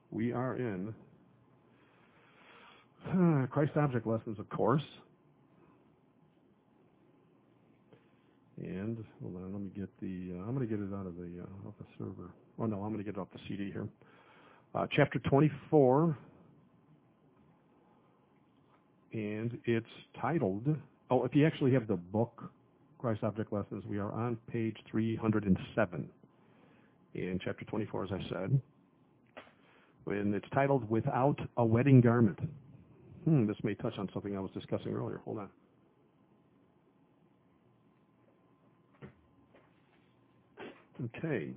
We are in Christ Object Lessons, of course. And hold on, let me get the. I'm going to get it out of the off the server. Oh no, I'm going to get it off the CD here. Chapter 24, and it's titled. Oh, if you actually have the book, Christ Object Lessons, we are on page 307 in chapter 24, as I said. And it's titled "Without a Wedding Garment." This may touch on something I was discussing earlier. Hold on. Okay.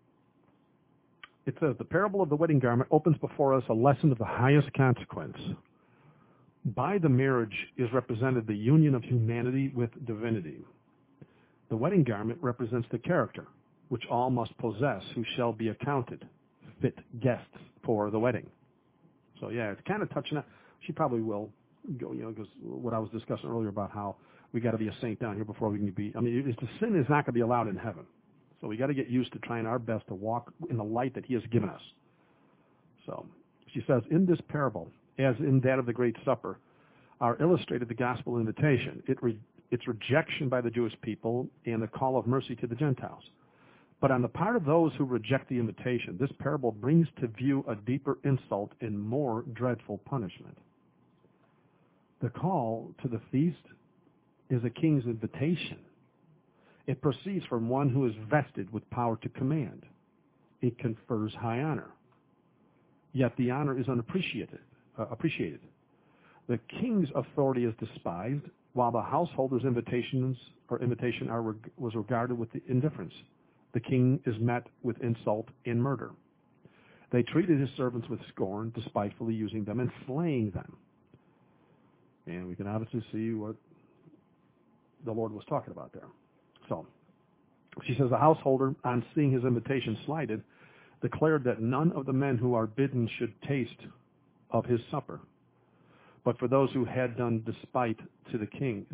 It says, the parable of the wedding garment opens before us a lesson of the highest consequence. By the marriage is represented the union of humanity with divinity. The wedding garment represents the character, which all must possess who shall be accounted fit guests for the wedding. So, yeah, it's kind of touching on. She probably will go, because what I was discussing earlier about how we got to be a saint down here before we can be. I mean, the sin is not going to be allowed in heaven. So we got to get used to trying our best to walk in the light that he has given us. So she says, in this parable, as in that of the Great Supper, are illustrated the gospel invitation, its rejection by the Jewish people, and the call of mercy to the Gentiles. But on the part of those who reject the invitation, this parable brings to view a deeper insult and more dreadful punishment. The call to the feast is a king's invitation. It proceeds from one who is vested with power to command. It confers high honor. Yet the honor is unappreciated. The king's authority is despised, while the householder's invitation was regarded with indifference. The king is met with insult and murder. They treated his servants with scorn, despitefully using them and slaying them. And we can obviously see what the Lord was talking about there. So, she says, the householder, on seeing his invitation slighted, declared that none of the men who are bidden should taste of his supper. But for those who had done despite to the king,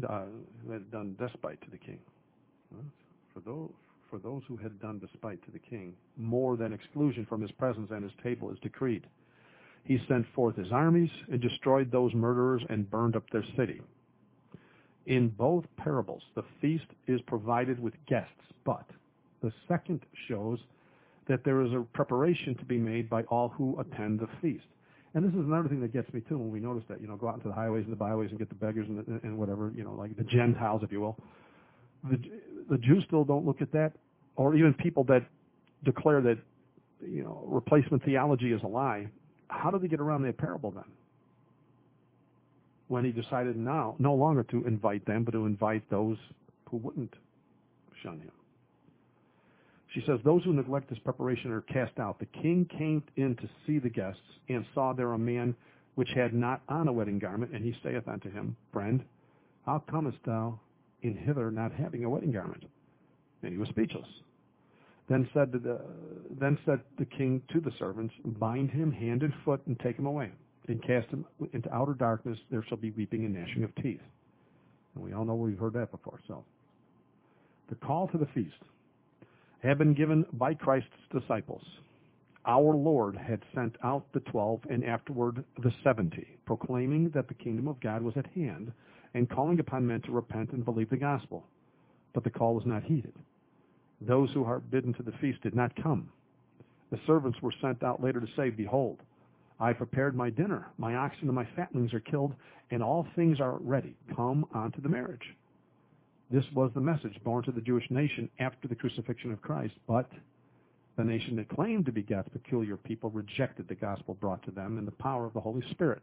for those who had done despite to the king, more than exclusion from his presence and his table is decreed. He sent forth his armies and destroyed those murderers and burned up their city. In both parables, the feast is provided with guests, but the second shows that there is a preparation to be made by all who attend the feast. And this is another thing that gets me too when we notice that, go out into the highways and the byways and get the beggars and whatever, like the Gentiles, if you will. The Jews still don't look at that, or even people that declare that, replacement theology is a lie. How do they get around that parable then? When he decided now no longer to invite them, but to invite those who wouldn't shun him. She says, those who neglect this preparation are cast out. The king came in to see the guests, and saw there a man which had not on a wedding garment, and he saith unto him, Friend, how comest thou in hither not having a wedding garment? And he was speechless. Then said the king to the servants, Bind him hand and foot, and take him away, and cast him into outer darkness. There shall be weeping and gnashing of teeth. And we all know we've heard that before. So, the call to the feast had been given by Christ's disciples. Our Lord had sent out the 12 and afterward the 70, proclaiming that the kingdom of God was at hand and calling upon men to repent and believe the gospel. But the call was not heeded. Those who are bidden to the feast did not come. The servants were sent out later to say, Behold, I prepared my dinner, my oxen and my fatlings are killed, and all things are ready. Come unto the marriage. This was the message borne to the Jewish nation after the crucifixion of Christ, but the nation that claimed to be God's peculiar people rejected the gospel brought to them in the power of the Holy Spirit.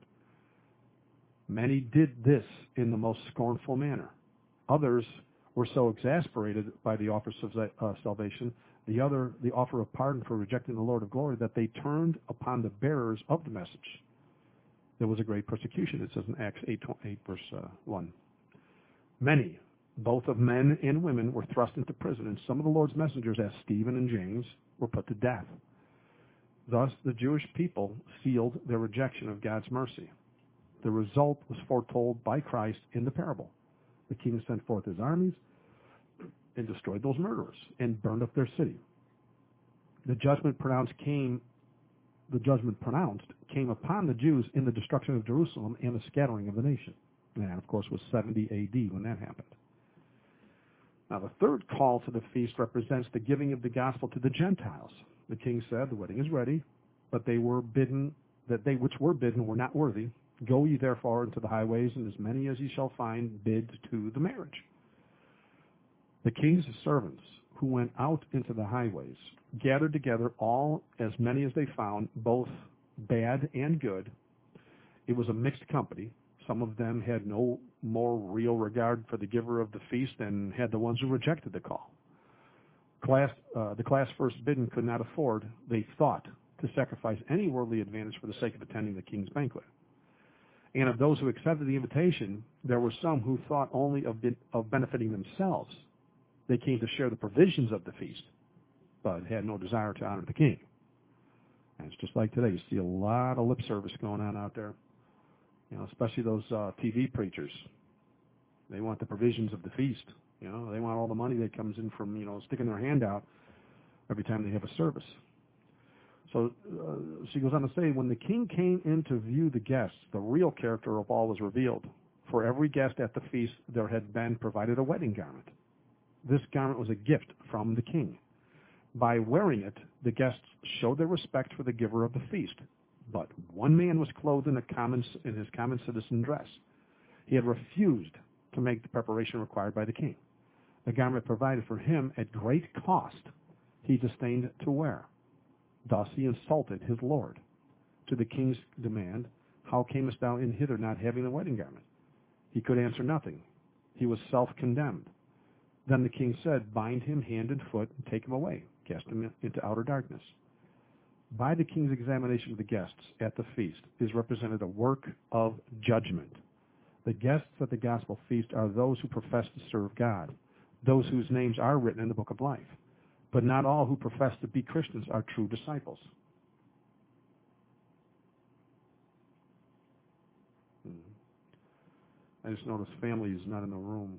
Many did this in the most scornful manner. Others were so exasperated by the offer of salvation, the offer of pardon for rejecting the Lord of glory, that they turned upon the bearers of the message. There was a great persecution, it says in Acts 8 verse 1. Many, both of men and women, were thrust into prison, and some of the Lord's messengers, as Stephen and James, were put to death. Thus, the Jewish people sealed their rejection of God's mercy. The result was foretold by Christ in the parable. The king sent forth his armies and destroyed those murderers and burned up their city. The judgment pronounced came the judgment pronounced came upon the Jews in the destruction of Jerusalem and the scattering of the nation. And that, of course, was 70 A.D. when that happened. Now, the third call to the feast represents the giving of the gospel to the Gentiles. The king said, the wedding is ready, but they which were bidden were not worthy. Go ye therefore into the highways, and as many as ye shall find, bid to the marriage. The king's servants who went out into the highways gathered together all as many as they found, both bad and good. It was a mixed company. Some of them had no more real regard for the giver of the feast than had the ones who rejected the call. The class first bidden could not afford, they thought, to sacrifice any worldly advantage for the sake of attending the king's banquet. And of those who accepted the invitation, there were some who thought only of benefiting themselves. They came to share the provisions of the feast, but had no desire to honor the king. And it's just like today. You see a lot of lip service going on out there. Especially those TV preachers. They want the provisions of the feast. They want all the money that comes in from, sticking their hand out every time they have a service. So she goes on to say, when the king came in to view the guests, the real character of all was revealed. For every guest at the feast, there had been provided a wedding garment. This garment was a gift from the king. By wearing it, the guests showed their respect for the giver of the feast. But one man was clothed in his common citizen dress. He had refused to make the preparation required by the king. The garment provided for him at great cost he disdained to wear. Thus he insulted his lord. To the king's demand, how camest thou in hither not having the wedding garment? He could answer nothing. He was self-condemned. Then the king said, bind him hand and foot and take him away, cast him into outer darkness. By the king's examination of the guests at the feast is represented a work of judgment. The guests at the gospel feast are those who profess to serve God, those whose names are written in the book of life. But not all who profess to be Christians are true disciples. I just noticed family is not in the room.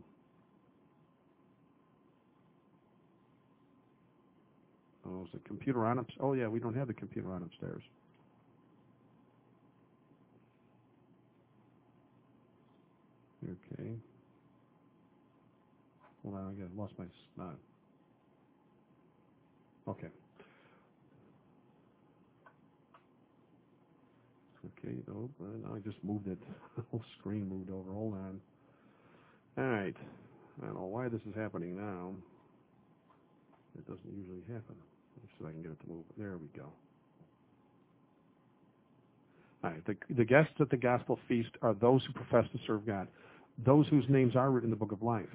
Oh, is the computer on upstairs? Oh, yeah, we don't have the computer on upstairs. Okay. Hold on, I lost my spot. Okay. Okay, no, I just moved it. The whole screen moved over. Hold on. All right. I don't know why this is happening now. It doesn't usually happen. Let's see if I can get it to move. There we go. All right. The guests at the gospel feast are those who profess to serve God, those whose names are written in the book of life.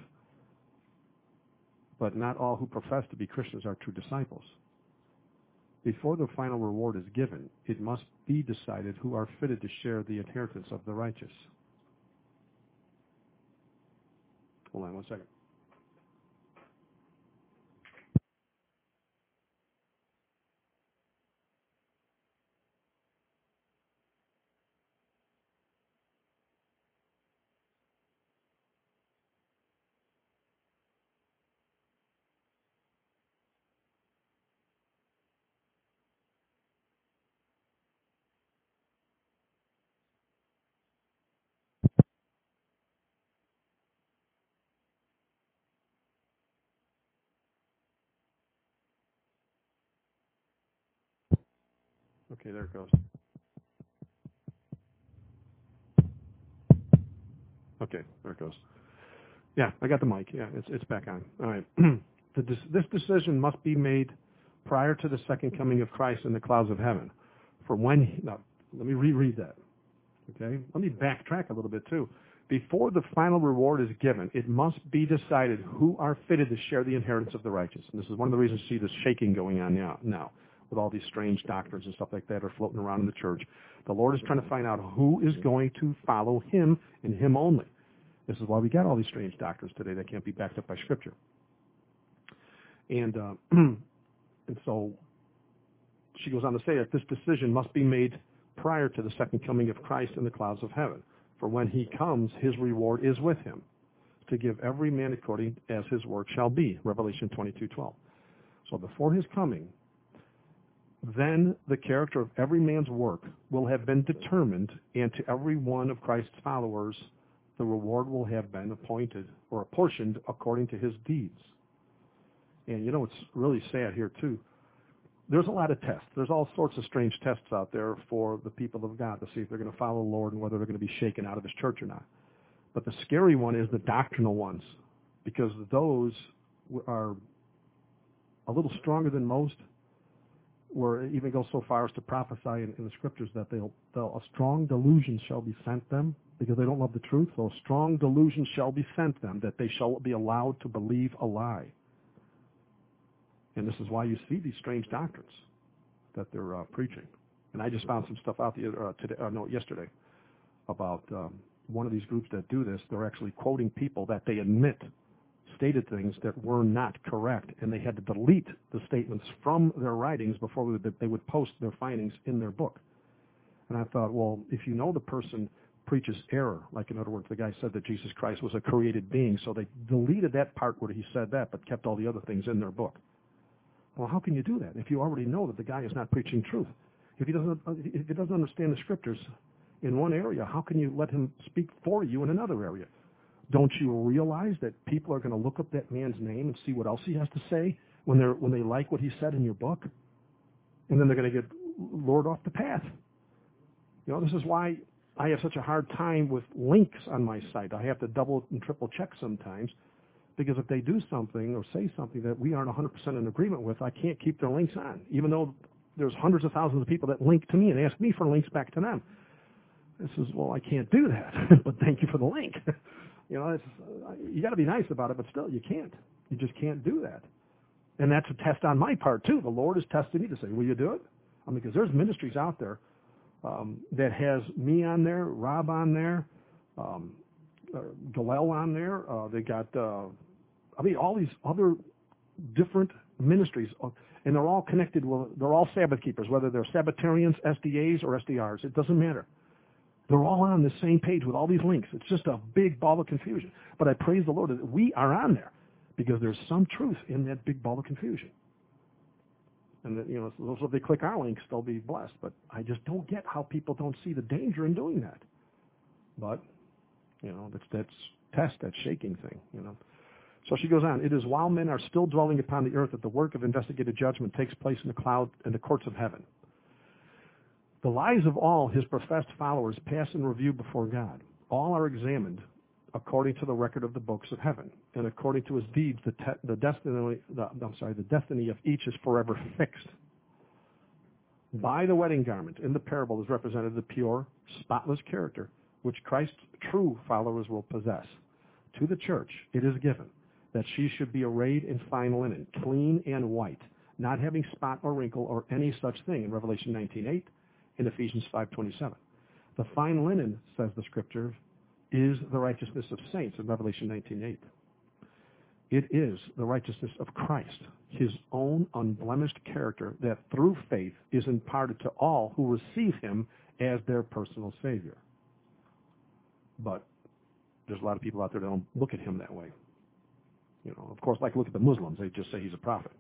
But not all who profess to be Christians are true disciples. Before the final reward is given, it must be decided who are fitted to share the inheritance of the righteous. Hold on one second. Okay, there it goes. Okay, there it goes. Yeah, I got the mic. Yeah, it's back on. All right. This decision must be made prior to the second coming of Christ in the clouds of heaven. For when now, let me reread that. Okay? Let me backtrack a little bit too. Before the final reward is given, it must be decided who are fitted to share the inheritance of the righteous. And this is one of the reasons you see this shaking going on now with all these strange doctrines and stuff like that are floating around in the church. The Lord is trying to find out who is going to follow Him and Him only. This is why we got all these strange doctrines today that can't be backed up by Scripture. And so she goes on to say that this decision must be made prior to the second coming of Christ in the clouds of heaven. For when He comes, His reward is with Him, to give every man according as his work shall be. Revelation 22:12. So before His coming, Then the character of every man's work will have been determined, and to every one of Christ's followers the reward will have been appointed or apportioned according to his deeds. And you know, it's really sad here too. There's a lot of tests. There's all sorts of strange tests out there for the people of God to see if they're going to follow the Lord and whether they're going to be shaken out of his church or not. But the scary one is the doctrinal ones, because those are a little stronger than most, where it even goes so far as to prophesy in the scriptures that a strong delusion shall be sent them, because they don't love the truth. So a strong delusion shall be sent them, that they shall be allowed to believe a lie. And this is why you see these strange doctrines that they're preaching. And I just found some stuff out yesterday about one of these groups that do this. They're actually quoting people that they admit stated things that were not correct, and they had to delete the statements from their writings before they would post their findings in their book. And I thought, well, if you know the person preaches error, like in other words, the guy said that Jesus Christ was a created being, so they deleted that part where he said that, but kept all the other things in their book. Well, how can you do that if you already know that the guy is not preaching truth? If he doesn't understand the scriptures in one area, how can you let him speak for you in another area? Don't you realize that people are going to look up that man's name and see what else he has to say when they like what he said in your book? And then they're going to get lured off the path. You know, this is why I have such a hard time with links on my site. I have to double and triple check sometimes, because if they do something or say something that we aren't 100% in agreement with, I can't keep their links on, even though there's hundreds of thousands of people that link to me and ask me for links back to them. This is, well, I can't do that, but thank you for the link. You know, you got to be nice about it, but still, you can't. You just can't do that. And that's a test on my part, too. The Lord is testing me to say, will you do it? I mean, because there's ministries out there that has me on there, Rob on there, Galel on there. They got, all these other different ministries, and they're all connected. They're all Sabbath keepers, whether they're Sabbatarians, SDAs, or SDRs. It doesn't matter. They're all on the same page with all these links. It's just a big ball of confusion. But I praise the Lord that we are on there, because there's some truth in that big ball of confusion. And that, you know, so if they click our links, they'll be blessed. But I just don't get how people don't see the danger in doing that. But, you know, that's shaking thing, you know. So she goes on. It is while men are still dwelling upon the earth that the work of investigative judgment takes place in the courts of heaven. The lives of all his professed followers pass in review before God. All are examined according to the record of the books of heaven, and according to his deeds, the destiny of each is forever fixed. By the wedding garment in the parable is represented the pure, spotless character which Christ's true followers will possess. To the church it is given that she should be arrayed in fine linen, clean and white, not having spot or wrinkle or any such thing, in Revelation 19:8, in Ephesians 5:27. The fine linen, says the Scripture, is the righteousness of saints, in Revelation 19:8. It is the righteousness of Christ, his own unblemished character, that through faith is imparted to all who receive him as their personal Savior. But there's a lot of people out there that don't look at him that way. You know, of course, like look at the Muslims, they just say he's a prophet.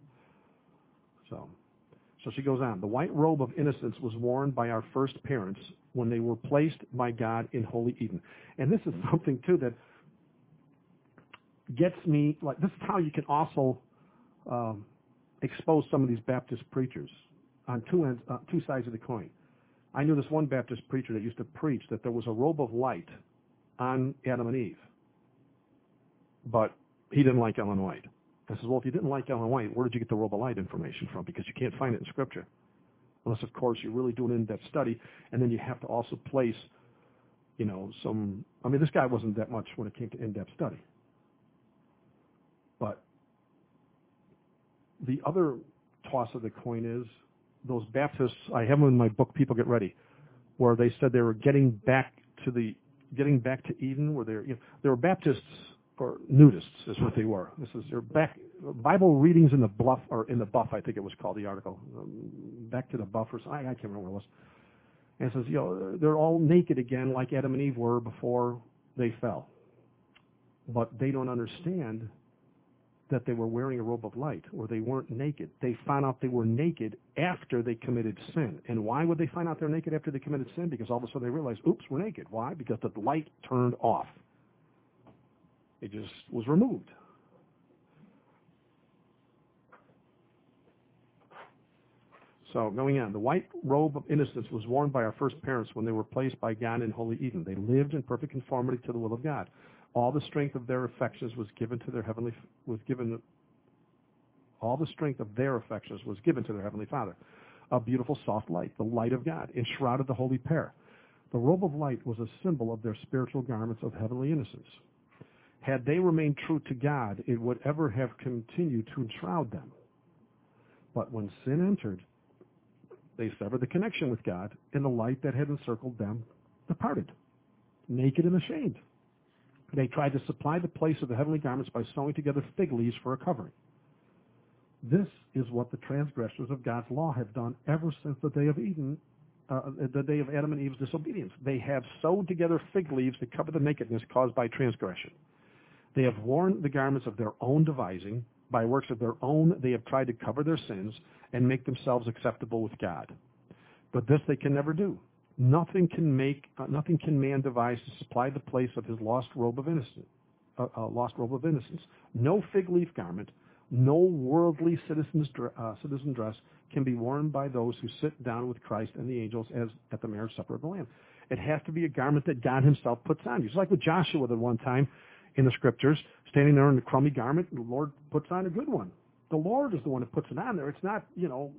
So she goes on. The white robe of innocence was worn by our first parents when they were placed by God in Holy Eden. And this is something, too, that gets me, like, this is how you can also expose some of these Baptist preachers on two sides of the coin. I knew this one Baptist preacher that used to preach that there was a robe of light on Adam and Eve, but he didn't like Ellen White. I says, well, if you didn't like Ellen White, where did you get the robe of light information from? Because you can't find it in Scripture. Unless, of course, you're really doing an in-depth study, and then you have to also place, you know, this guy wasn't that much when it came to in-depth study. But the other toss of the coin is those Baptists, I have them in my book, People Get Ready, where they said they were getting back to Eden, where they were Baptists, or nudists is what they were. This is their Bible readings in the Buff, I think it was called, the article. Back to the Buff or something. I can't remember what it was. And it says, you know, they're all naked again like Adam and Eve were before they fell. But they don't understand that they were wearing a robe of light, or they weren't naked. They found out they were naked after they committed sin. And why would they find out they're naked after they committed sin? Because all of a sudden they realized, oops, we're naked. Why? Because the light turned off. It just was removed. So going on, the white robe of innocence was worn by our first parents when they were placed by God in Holy Eden. They lived in perfect conformity to the will of God. All the strength of their affections was given to their heavenly Father. A beautiful soft light, the light of God, enshrouded the holy pair. The robe of light was a symbol of their spiritual garments of heavenly innocence. Had they remained true to God, it would ever have continued to enshroud them. But when sin entered, they severed the connection with God, and the light that had encircled them departed, naked and ashamed. They tried to supply the place of the heavenly garments by sewing together fig leaves for a covering. This is what the transgressors of God's law have done ever since the day of Adam and Eve's disobedience. They have sewed together fig leaves to cover the nakedness caused by transgression. They have worn the garments of their own devising. By works of their own, they have tried to cover their sins and make themselves acceptable with God. But this they can never do. Nothing can man devise to supply the place of his lost robe of innocence. No fig leaf garment, no worldly citizen dress can be worn by those who sit down with Christ and the angels as at the marriage supper of the Lamb. It has to be a garment that God himself puts on. Just like with Joshua at one time in the scriptures, standing there in a crummy garment, the Lord puts on a good one. The Lord is the one that puts it on there. It's not,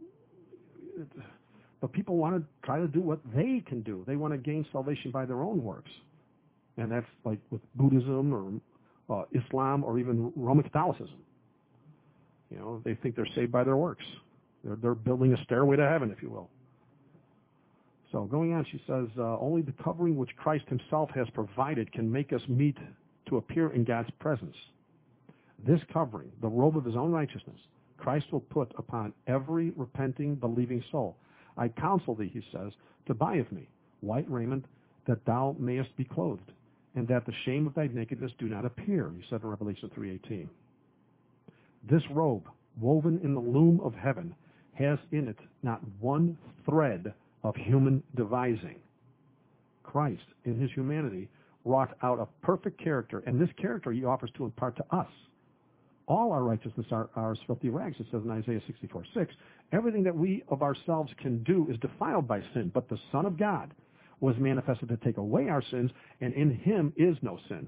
but people want to try to do what they can do. They want to gain salvation by their own works. And that's like with Buddhism or Islam or even Roman Catholicism. They think they're saved by their works. They're building a stairway to heaven, if you will. So going on, she says, only the covering which Christ himself has provided can make us meet to appear in God's presence. This covering, the robe of his own righteousness, Christ will put upon every repenting, believing soul. I counsel thee, he says, to buy of me white raiment, that thou mayest be clothed, and that the shame of thy nakedness do not appear, he said in Revelation 3:18. This robe, woven in the loom of heaven, has in it not one thread of human devising. Christ, in his humanity, wrought out a perfect character, and this character he offers to impart to us. All our righteousness are as filthy rags, it says in Isaiah 64:6. Everything that we of ourselves can do is defiled by sin, but the Son of God was manifested to take away our sins, and in him is no sin.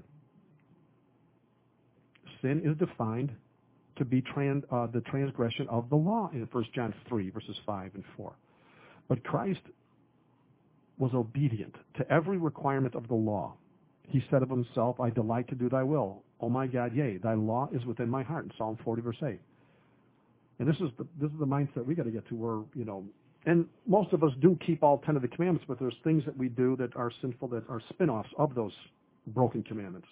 Sin is defined to be the transgression of the law in 1 John 3, verses 5 and 4. But Christ was obedient to every requirement of the law. He said of himself, I delight to do thy will. O my God, yea, thy law is within my heart, in Psalm 40, verse 8. And this is the mindset we got to get to where, and most of us do keep all 10 of the commandments, but there's things that we do that are sinful, that are spin-offs of those broken commandments.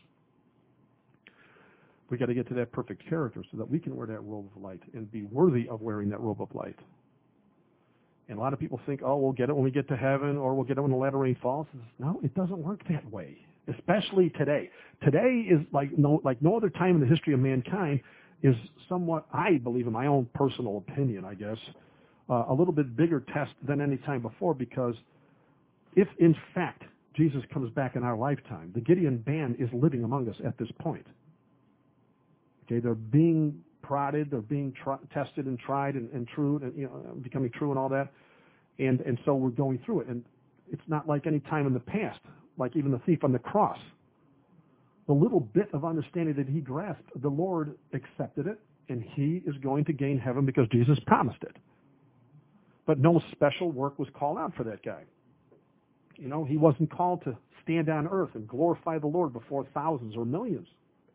We got to get to that perfect character so that we can wear that robe of light and be worthy of wearing that robe of light. And a lot of people think, we'll get it when we get to heaven, or we'll get it when the latter rain falls. No, it doesn't work that way, especially today. Today is like no other time in the history of mankind is somewhat, I believe in my own personal opinion, I guess, a little bit bigger test than any time before, because if, in fact, Jesus comes back in our lifetime, the Gideon band is living among us at this point. Okay, they're being prodded, they're being tested and tried and true, and becoming true and all that, and so we're going through it. And it's not like any time in the past, like even the thief on the cross. The little bit of understanding that he grasped, the Lord accepted it, and he is going to gain heaven because Jesus promised it. But no special work was called out for that guy. He wasn't called to stand on earth and glorify the Lord before thousands or millions.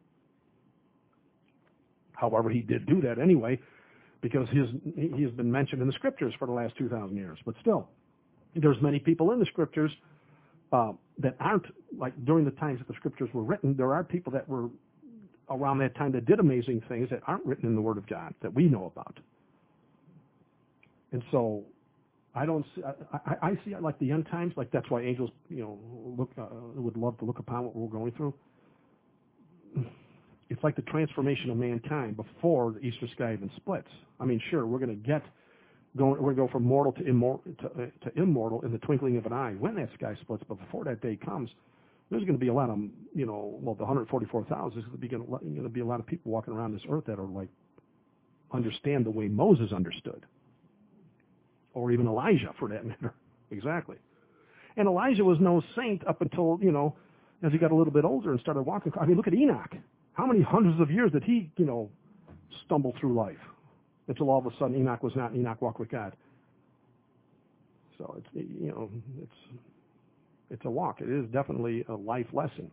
However, he did do that anyway, because he has been mentioned in the Scriptures for the last 2,000 years. But still, there's many people in the Scriptures that aren't, like during the times that the Scriptures were written, there are people that were around that time that did amazing things that aren't written in the Word of God that we know about. And so I see like the end times, like that's why angels, would love to look upon what we're going through. It's like the transformation of mankind before the eastern sky even splits. I mean, sure, we're going to go from mortal to immortal in the twinkling of an eye when that sky splits. But before that day comes, there's going to be a lot of, the 144,000, there's going to be a lot of people walking around this earth that are like, understand the way Moses understood. Or even Elijah, for that matter. Exactly. And Elijah was no saint up until, as he got a little bit older and started walking. I mean, look at Enoch. How many hundreds of years did he, stumble through life? Until all of a sudden Enoch was not, and Enoch walked with God. So it's a walk. It is definitely a life lesson.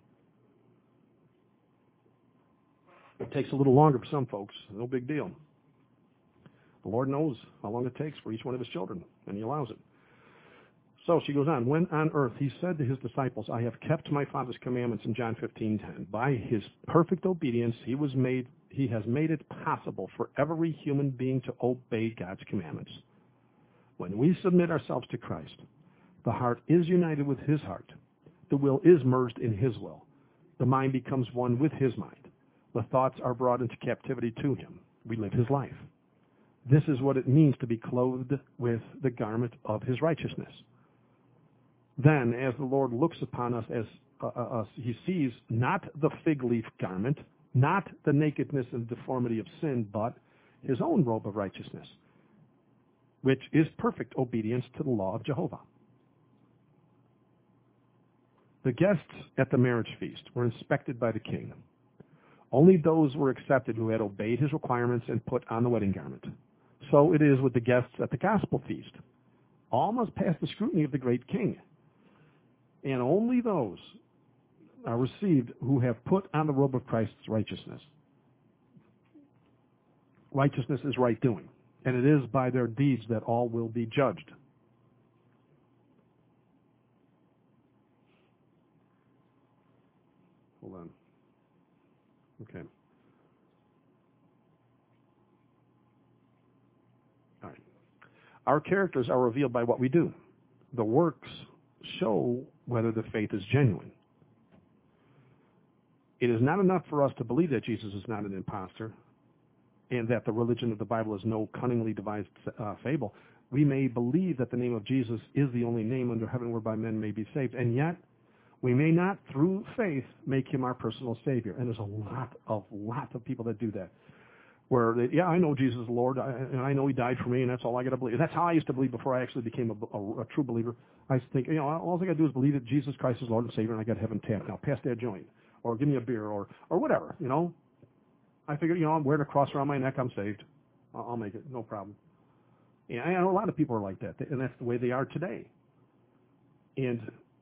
It takes a little longer for some folks. No big deal. The Lord knows how long it takes for each one of his children, and he allows it. So she goes on. When on earth he said to his disciples, I have kept my Father's commandments in John 15:10. By his perfect obedience, he has made it possible for every human being to obey God's commandments. When we submit ourselves to Christ, the heart is united with his heart. The will is merged in his will. The mind becomes one with his mind. The thoughts are brought into captivity to him. We live his life. This is what it means to be clothed with the garment of his righteousness. Then, as the Lord looks upon us, he sees not the fig leaf garment, not the nakedness and deformity of sin, but his own robe of righteousness, which is perfect obedience to the law of Jehovah. The guests at the marriage feast were inspected by the king. Only those were accepted who had obeyed his requirements and put on the wedding garment. So it is with the guests at the gospel feast. All must pass the scrutiny of the great king. And only those are received who have put on the robe of Christ's righteousness. Righteousness is right doing, and it is by their deeds that all will be judged. Hold on. Okay. All right. Our characters are revealed by what we do. The works show whether the faith is genuine. It is not enough for us to believe that Jesus is not an impostor and that the religion of the Bible is no cunningly devised fable. We may believe that the name of Jesus is the only name under heaven whereby men may be saved, and yet we may not, through faith, make him our personal Savior. And there's a lot of people that do that. Where, I know Jesus is Lord, and I know he died for me, and that's all I got to believe. That's how I used to believe before I actually became a true believer. I used to think, all I got to do is believe that Jesus Christ is Lord and Savior, and I got heaven tapped. Now, pass that joint, or give me a beer, or whatever, I figured, I'm wearing a cross around my neck, I'm saved. I'll make it, no problem. And I know a lot of people are like that, and that's the way they are today. And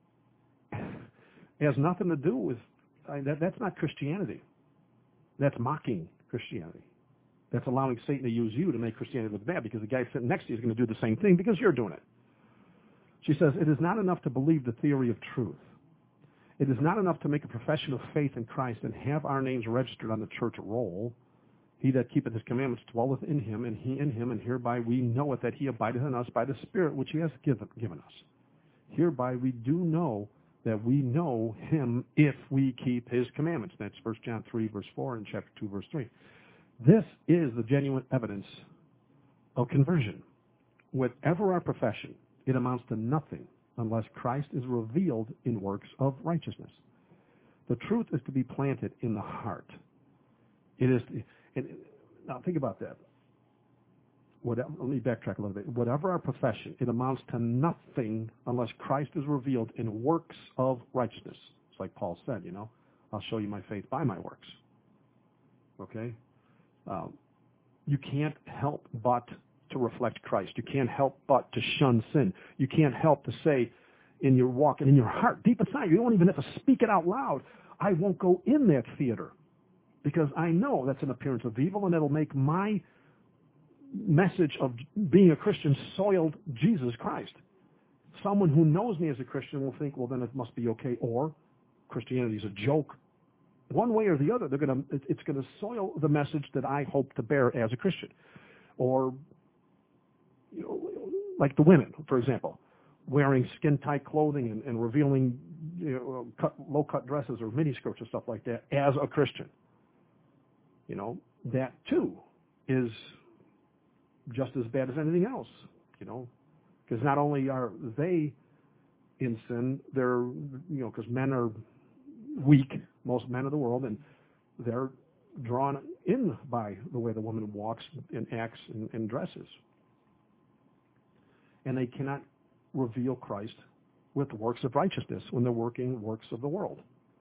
it has nothing to do with, that's not Christianity. That's mocking Christianity. That's allowing Satan to use you to make Christianity look bad, because the guy sitting next to you is going to do the same thing because you're doing it. She says, it is not enough to believe the theory of truth. It is not enough to make a profession of faith in Christ and have our names registered on the church roll. He that keepeth his commandments dwelleth in him, and he in him, and hereby we know it, that he abideth in us by the Spirit which he has given us. Hereby we do know that we know him if we keep his commandments. That's 1 John 3, verse 4, and chapter 2, verse 3. This is the genuine evidence of conversion. Whatever our profession, it amounts to nothing unless Christ is revealed in works of righteousness. The truth is to be planted in the heart. It is. Now think about that. Let me backtrack a little bit. Whatever our profession, it amounts to nothing unless Christ is revealed in works of righteousness. It's like Paul said, I'll show you my faith by my works. Okay? You can't help but to reflect Christ. You can't help but to shun sin. You can't help to say in your walk and in your heart, deep inside, you don't even have to speak it out loud. I won't go in that theater because I know that's an appearance of evil, and it'll make my message of being a Christian soiled Jesus Christ. Someone who knows me as a Christian will think, well, then it must be okay, or Christianity is a joke. One way or the other, it's going to soil the message that I hope to bear as a Christian. Or, like the women, for example, wearing skin-tight clothing and revealing low-cut dresses or miniskirts or stuff like that as a Christian. that too is just as bad as anything else, because not only are they in sin, they're, because men are weak, most men of the world, and they're drawn in by the way the woman walks and acts and dresses. And they cannot reveal Christ with works of righteousness when they're working works of the world.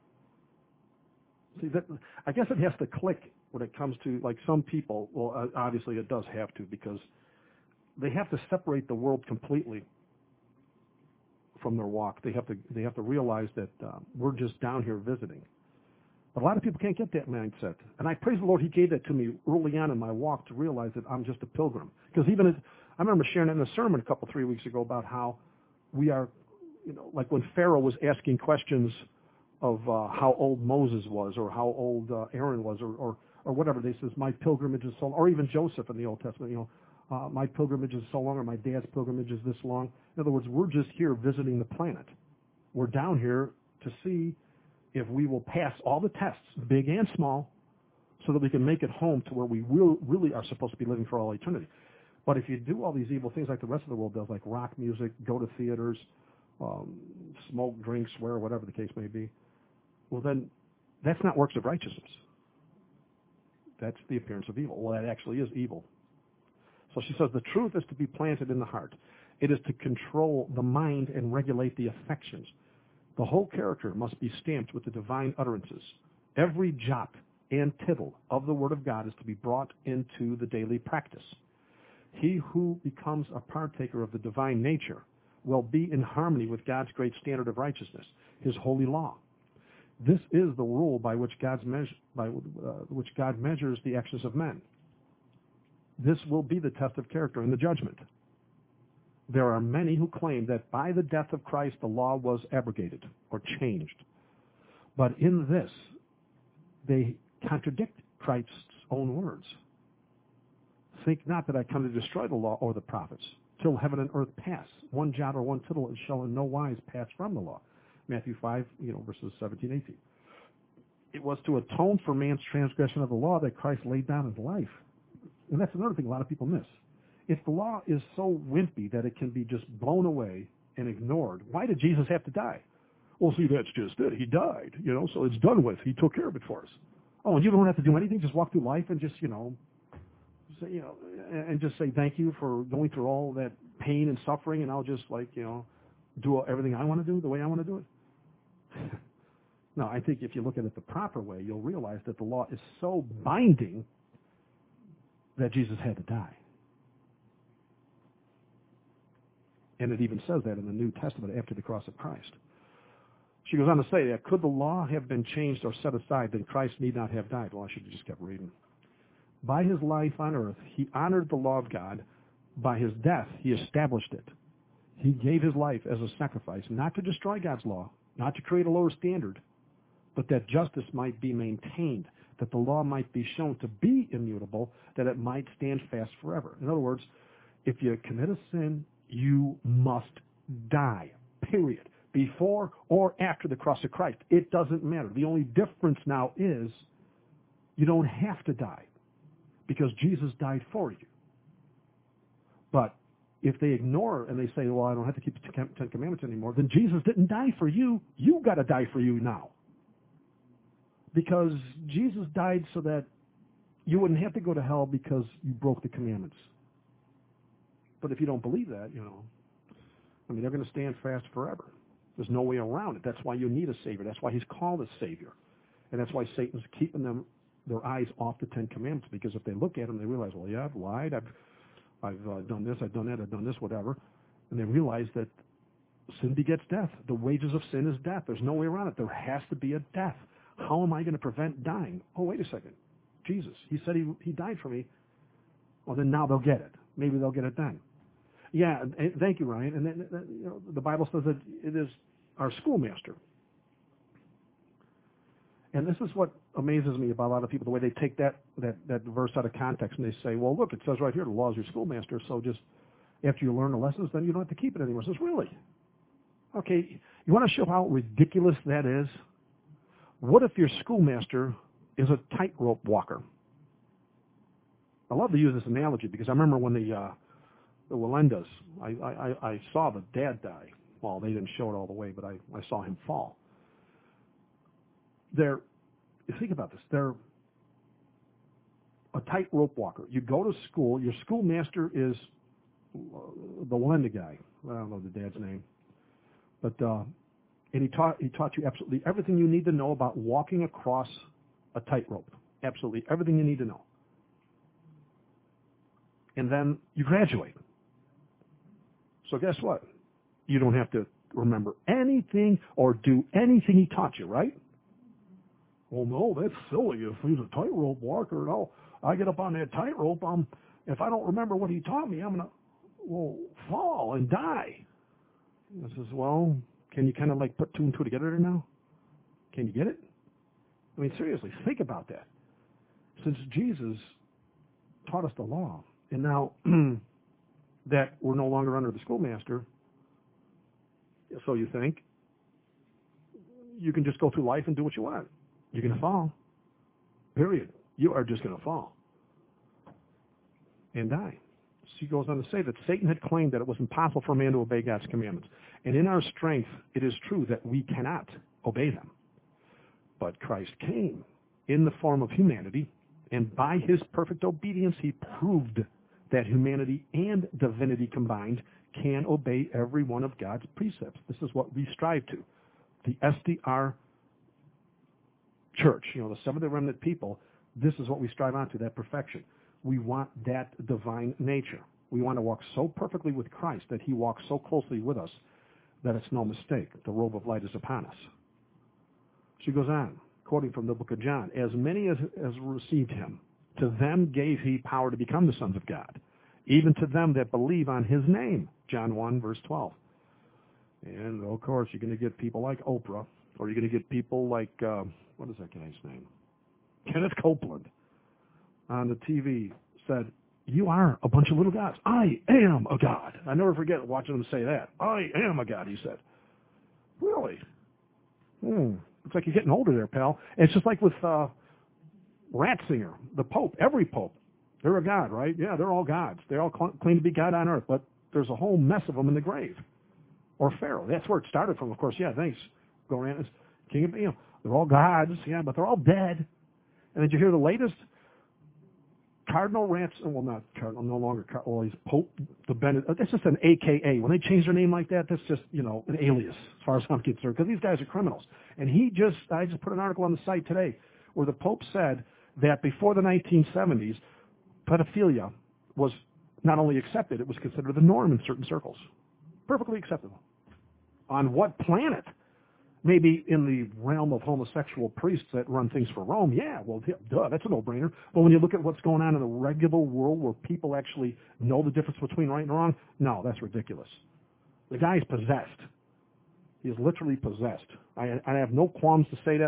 See, I guess it has to click when it comes to, like, some people. Well, obviously it does have to, because they have to separate the world completely from their walk. They have to realize that we're just down here visiting. But a lot of people can't get that mindset. And I praise the Lord, He gave that to me early on in my walk to realize that I'm just a pilgrim. Because even I remember sharing it in a sermon a 3 weeks ago about how we are, like when Pharaoh was asking questions of how old Moses was, or how old Aaron was, or whatever. They says, my pilgrimage is so long, or even Joseph in the Old Testament, my pilgrimage is so long, or my dad's pilgrimage is this long. In other words, we're just here visiting the planet. We're down here to see if we will pass all the tests, big and small, so that we can make it home to where we really are supposed to be living for all eternity. But if you do all these evil things like the rest of the world does, like rock music, go to theaters, smoke, drink, swear, whatever the case may be, well then, that's not works of righteousness. That's the appearance of evil. Well, that actually is evil. So she says the truth is to be planted in the heart. It is to control the mind and regulate the affections. The whole character must be stamped with the divine utterances. Every jot and tittle of the Word of God is to be brought into the daily practice. He who becomes a partaker of the divine nature will be in harmony with God's great standard of righteousness, His holy law. This is the rule by which God measures the actions of men. This will be the test of character in the judgment. There are many who claim that by the death of Christ the law was abrogated or changed. But in this, they contradict Christ's own words. Think not that I come to destroy the law or the prophets, till heaven and earth pass. One jot or one tittle shall in no wise pass from the law. Matthew 5, verses 17, 18. It was to atone for man's transgression of the law that Christ laid down His life. And that's another thing a lot of people miss. If the law is so wimpy that it can be just blown away and ignored, why did Jesus have to die? Well, see, that's just it. He died, so it's done with. He took care of it for us. Oh, and you don't have to do anything, just walk through life and just, say, and just say thank you for going through all that pain and suffering, and I'll just, do everything I want to do the way I want to do it. No, I think if you look at it the proper way, you'll realize that the law is so binding that Jesus had to die. And it even says that in the New Testament after the cross of Christ. She goes on to say that, could the law have been changed or set aside, then Christ need not have died. Well, I should have just kept reading. By His life on earth, He honored the law of God. By His death, He established it. He gave His life as a sacrifice, not to destroy God's law, not to create a lower standard, but that justice might be maintained, that the law might be shown to be immutable, that it might stand fast forever. In other words, if you commit a sin, you must die, period. Before or after the cross of Christ. It doesn't matter. The only difference now is you don't have to die because Jesus died for you. But if they ignore and they say, well, I don't have to keep the Ten Commandments anymore, then Jesus didn't die for you. You got to die for you now. Because Jesus died so that you wouldn't have to go to hell because you broke the commandments. But if you don't believe that, they're going to stand fast forever. There's no way around it. That's why you need a Savior. That's why He's called a Savior. And that's why Satan's keeping their eyes off the Ten Commandments, because if they look at them, they realize, well, yeah, I've lied, I've done this, I've done that, I've done this, whatever. And they realize that sin begets death. The wages of sin is death. There's no way around it. There has to be a death. How am I going to prevent dying? Oh, wait a second. Jesus, He said He died for me. Well, then now they'll get it. Maybe they'll get it then. Yeah, thank you, Ryan. And then, the Bible says that it is our schoolmaster. And this is what amazes me about a lot of people, the way they take that verse out of context and they say, well, look, it says right here, the law is your schoolmaster, so just after you learn the lessons, then you don't have to keep it anymore. It says, really? Okay, you want to show how ridiculous that is? What if your schoolmaster is a tightrope walker? I love to use this analogy because I remember when the Wallendas, I saw the dad die. Well, they didn't show it all the way, but I saw him fall. Think about this. They're a tightrope walker. You go to school. Your schoolmaster is the Wallenda guy. I don't know the dad's name, but and he taught you absolutely everything you need to know about walking across a tightrope. Absolutely everything you need to know. And then you graduate. So guess what? You don't have to remember anything or do anything he taught you, right? Well, no, that's silly. If he's a tightrope walker, no, I get up on that tightrope. If I don't remember what he taught me, I'm gonna fall and die. I says, well, can you kind of like put two and two together now? Can you get it? I mean, seriously, think about that. Since Jesus taught us the law, and now that we're no longer under the schoolmaster, so you think, you can just go through life and do what you want. You're going to fall. Period. You are just going to fall and die. She goes on to say that Satan had claimed that it was impossible for a man to obey God's commandments. And in our strength, it is true that we cannot obey them. But Christ came in the form of humanity, and by his perfect obedience, he proved that humanity and divinity combined can obey every one of God's precepts. This is what we strive to. The SDR church, the Seventh-day Remnant people, this is what we strive on to, that perfection. We want that divine nature. We want to walk so perfectly with Christ that he walks so closely with us that it's no mistake. The robe of light is upon us. She goes on, quoting from the book of John, as many as received him, to them gave he power to become the sons of God, even to them that believe on his name. John 1, verse 12. And, of course, you're going to get people like Oprah, or you're going to get people like, what is that guy's name? Kenneth Copeland on the TV said, you are a bunch of little gods. I am a god. I never forget watching him say that. I am a god, he said. Really? Looks like you're getting older there, pal. And it's just like with Ratzinger, the Pope, every Pope. They're a god, right? Yeah, they're all gods. They all claim to be God on earth, but there's a whole mess of them in the grave. Or Pharaoh. That's where it started from, of course. Yeah, thanks, Goran. King of, they're all gods, yeah, but they're all dead. And did you hear the latest? Cardinal Ratzinger, well, not Cardinal, no longer Cardinal, he's Pope, the Benedict. That's just an AKA. When they change their name like that, that's just, an alias, as far as I'm concerned, because these guys are criminals. And I just put an article on the site today where the Pope said that before the 1970s, pedophilia was not only accepted, it was considered the norm in certain circles. Perfectly acceptable. On what planet? Maybe in the realm of homosexual priests that run things for Rome, yeah, well, duh, that's a no-brainer. But when you look at what's going on in the regular world where people actually know the difference between right and wrong, no, that's ridiculous. The guy's possessed. He is literally possessed. I have no qualms to say that.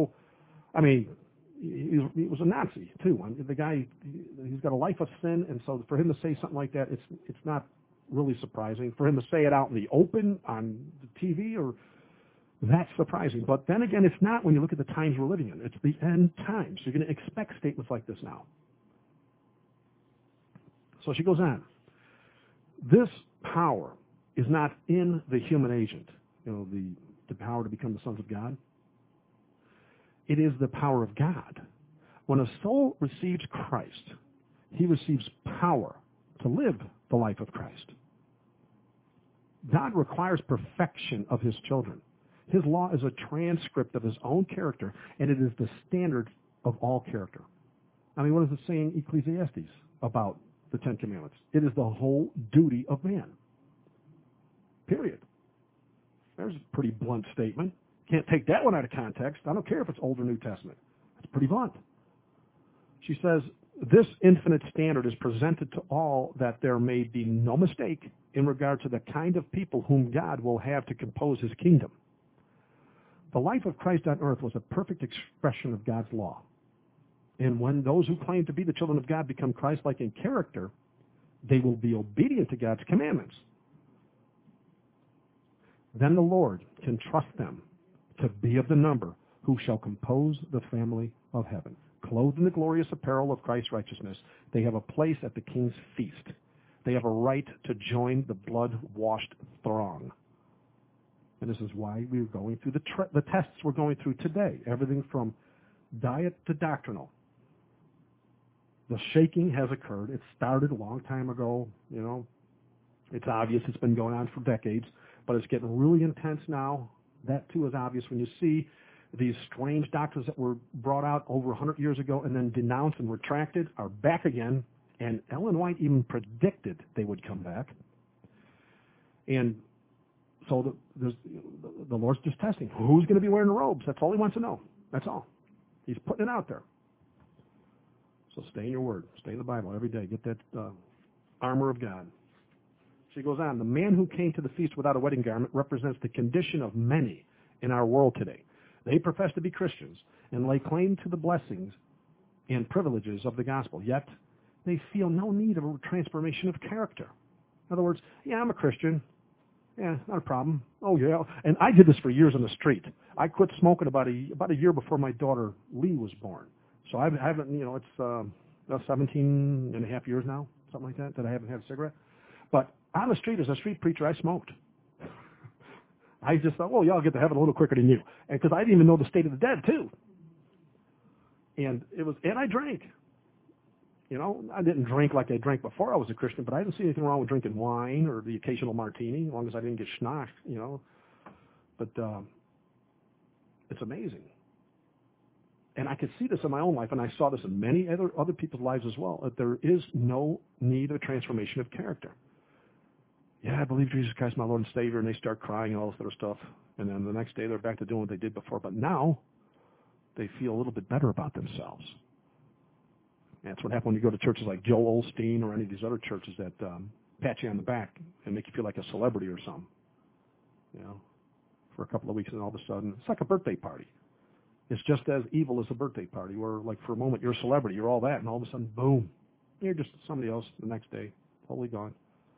He was a Nazi, too. The guy, he's got a life of sin, and so for him to say something like that, it's not really surprising. For him to say it out in the open on the TV, that's surprising. But then again, it's not when you look at the times we're living in. It's the end times. You're going to expect statements like this now. So she goes on. This power is not in the human agent, the power to become the sons of God. It is the power of God. When a soul receives Christ, he receives power to live the life of Christ. God requires perfection of his children. His law is a transcript of his own character, and it is the standard of all character. What does it say in Ecclesiastes about the Ten Commandments? It is the whole duty of man. Period. There's a pretty blunt statement. Can't take that one out of context. I don't care if it's Old or New Testament. It's pretty blunt. She says, this infinite standard is presented to all that there may be no mistake in regard to the kind of people whom God will have to compose his kingdom. The life of Christ on earth was a perfect expression of God's law. And when those who claim to be the children of God become Christ-like in character, they will be obedient to God's commandments. Then the Lord can trust them to be of the number who shall compose the family of heaven. clothed in the glorious apparel of Christ's righteousness, they have a place at the king's feast. They have a right to join the blood-washed throng. And this is why we're going through the tests we're going through today. Everything from diet to doctrinal. The shaking has occurred. It started a long time ago. It's obvious it's been going on for decades, but it's getting really intense now. That, too, is obvious when you see these strange doctrines that were brought out over 100 years ago and then denounced and retracted are back again. And Ellen White even predicted they would come back. And so the Lord's just testing. Who's going to be wearing the robes? That's all he wants to know. That's all. He's putting it out there. So stay in your word. Stay in the Bible every day. Get that armor of God. She goes on. The man who came to the feast without a wedding garment represents the condition of many in our world today. They profess to be Christians and lay claim to the blessings and privileges of the gospel, yet they feel no need of a transformation of character. In other words, yeah, I'm a Christian. Yeah, not a problem. Oh, yeah. And I did this for years on the street. I quit smoking about a year before my daughter Lee was born. So I haven't, it's 17 and a half years now, something like that I haven't had a cigarette. But on the street, as a street preacher, I smoked. I just thought, well, y'all get to heaven a little quicker than you. And because I didn't even know the state of the dead, too. And I drank. I didn't drink like I drank before I was a Christian, but I didn't see anything wrong with drinking wine or the occasional martini, as long as I didn't get schnocked, But it's amazing. And I could see this in my own life, and I saw this in many other people's lives as well, that there is no need of transformation of character. Yeah, I believe Jesus Christ, my Lord and Savior, and they start crying and all this other stuff. And then the next day they're back to doing what they did before. But now they feel a little bit better about themselves. That's what happens when you go to churches like Joel Osteen or any of these other churches that pat you on the back and make you feel like a celebrity or something. For a couple of weeks, and all of a sudden, it's like a birthday party. It's just as evil as a birthday party, where, like, for a moment, you're a celebrity, you're all that, and all of a sudden, boom, you're just somebody else the next day, totally gone.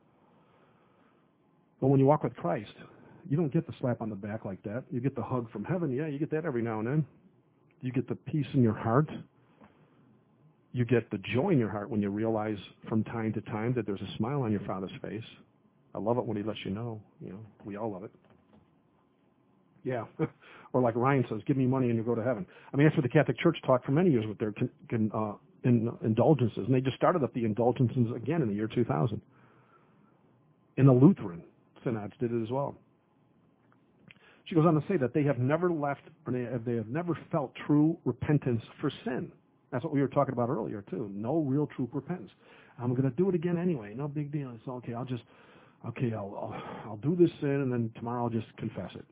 But when you walk with Christ, you don't get the slap on the back like that. You get the hug from heaven. Yeah, you get that every now and then. You get the peace in your heart. You get the joy in your heart when you realize from time to time that there's a smile on your Father's face. I love it when he lets you know. We all love it. Yeah. Or like Ryan says, give me money and you'll go to heaven. I mean, that's what the Catholic Church taught for many years with their indulgences. And they just started up the indulgences again in the year 2000. And the Lutheran synods did it as well. She goes on to say that they have never left, or they have never felt true repentance for sin. That's what we were talking about earlier, too. No real true repentance. I'm going to do it again anyway. No big deal. It's okay. I'll do this sin, and then tomorrow I'll just confess it.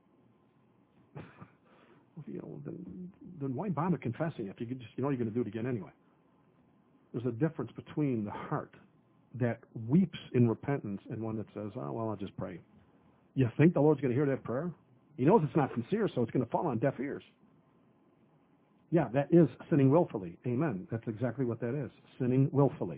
Then why bother confessing if you could just, you're going to do it again anyway? There's a difference between the heart that weeps in repentance and one that says, oh, well, I'll just pray. You think the Lord's going to hear that prayer? He knows it's not sincere, so it's going to fall on deaf ears. Yeah, that is sinning willfully. Amen. That's exactly what that is, sinning willfully.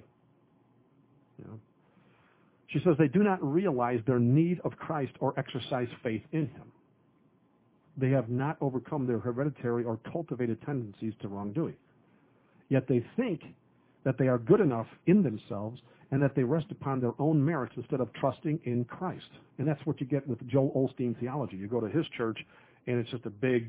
She says they do not realize their need of Christ or exercise faith in him. They have not overcome their hereditary or cultivated tendencies to wrongdoing. Yet they think that they are good enough in themselves and that they rest upon their own merits instead of trusting in Christ. And that's what you get with Joel Osteen theology. You go to his church, and it's just a big,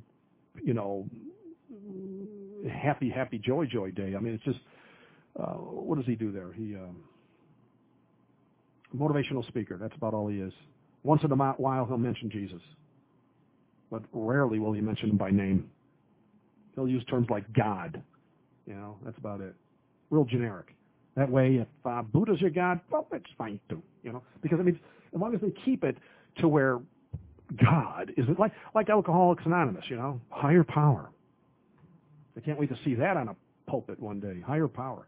happy, joy day. I mean, it's just, what does he do there? He, motivational speaker. That's about all he is. Once in a while, he'll mention Jesus. But rarely will he mention him by name. He'll use terms like God. That's about it. Real generic. That way, if Buddha's your God, well, that's fine too. Because, as long as they keep it to where God is like Alcoholics Anonymous, higher power. I can't wait to see that on a pulpit one day. Higher power.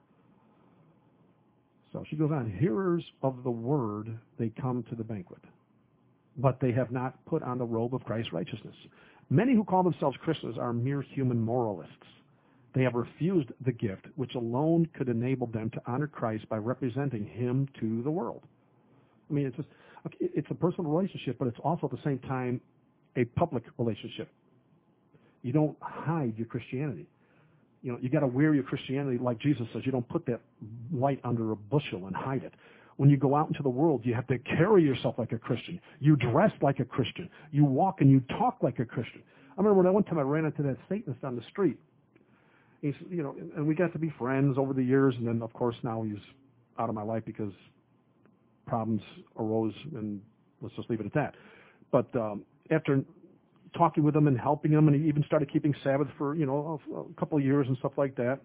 So she goes on, hearers of the word, they come to the banquet, but they have not put on the robe of Christ's righteousness. Many who call themselves Christians are mere human moralists. They have refused the gift which alone could enable them to honor Christ by representing him to the world. It's a personal relationship, but it's also at the same time a public relationship. You don't hide your Christianity. You got to wear your Christianity like Jesus says. You don't put that light under a bushel and hide it. When you go out into the world, you have to carry yourself like a Christian. You dress like a Christian. You walk and you talk like a Christian. I remember when one time I ran into that Satanist on the street. He's, and we got to be friends over the years. And then, of course, now he's out of my life because problems arose, and let's just leave it at that. But after talking with him and helping him, and he even started keeping Sabbath for, a couple of years and stuff like that,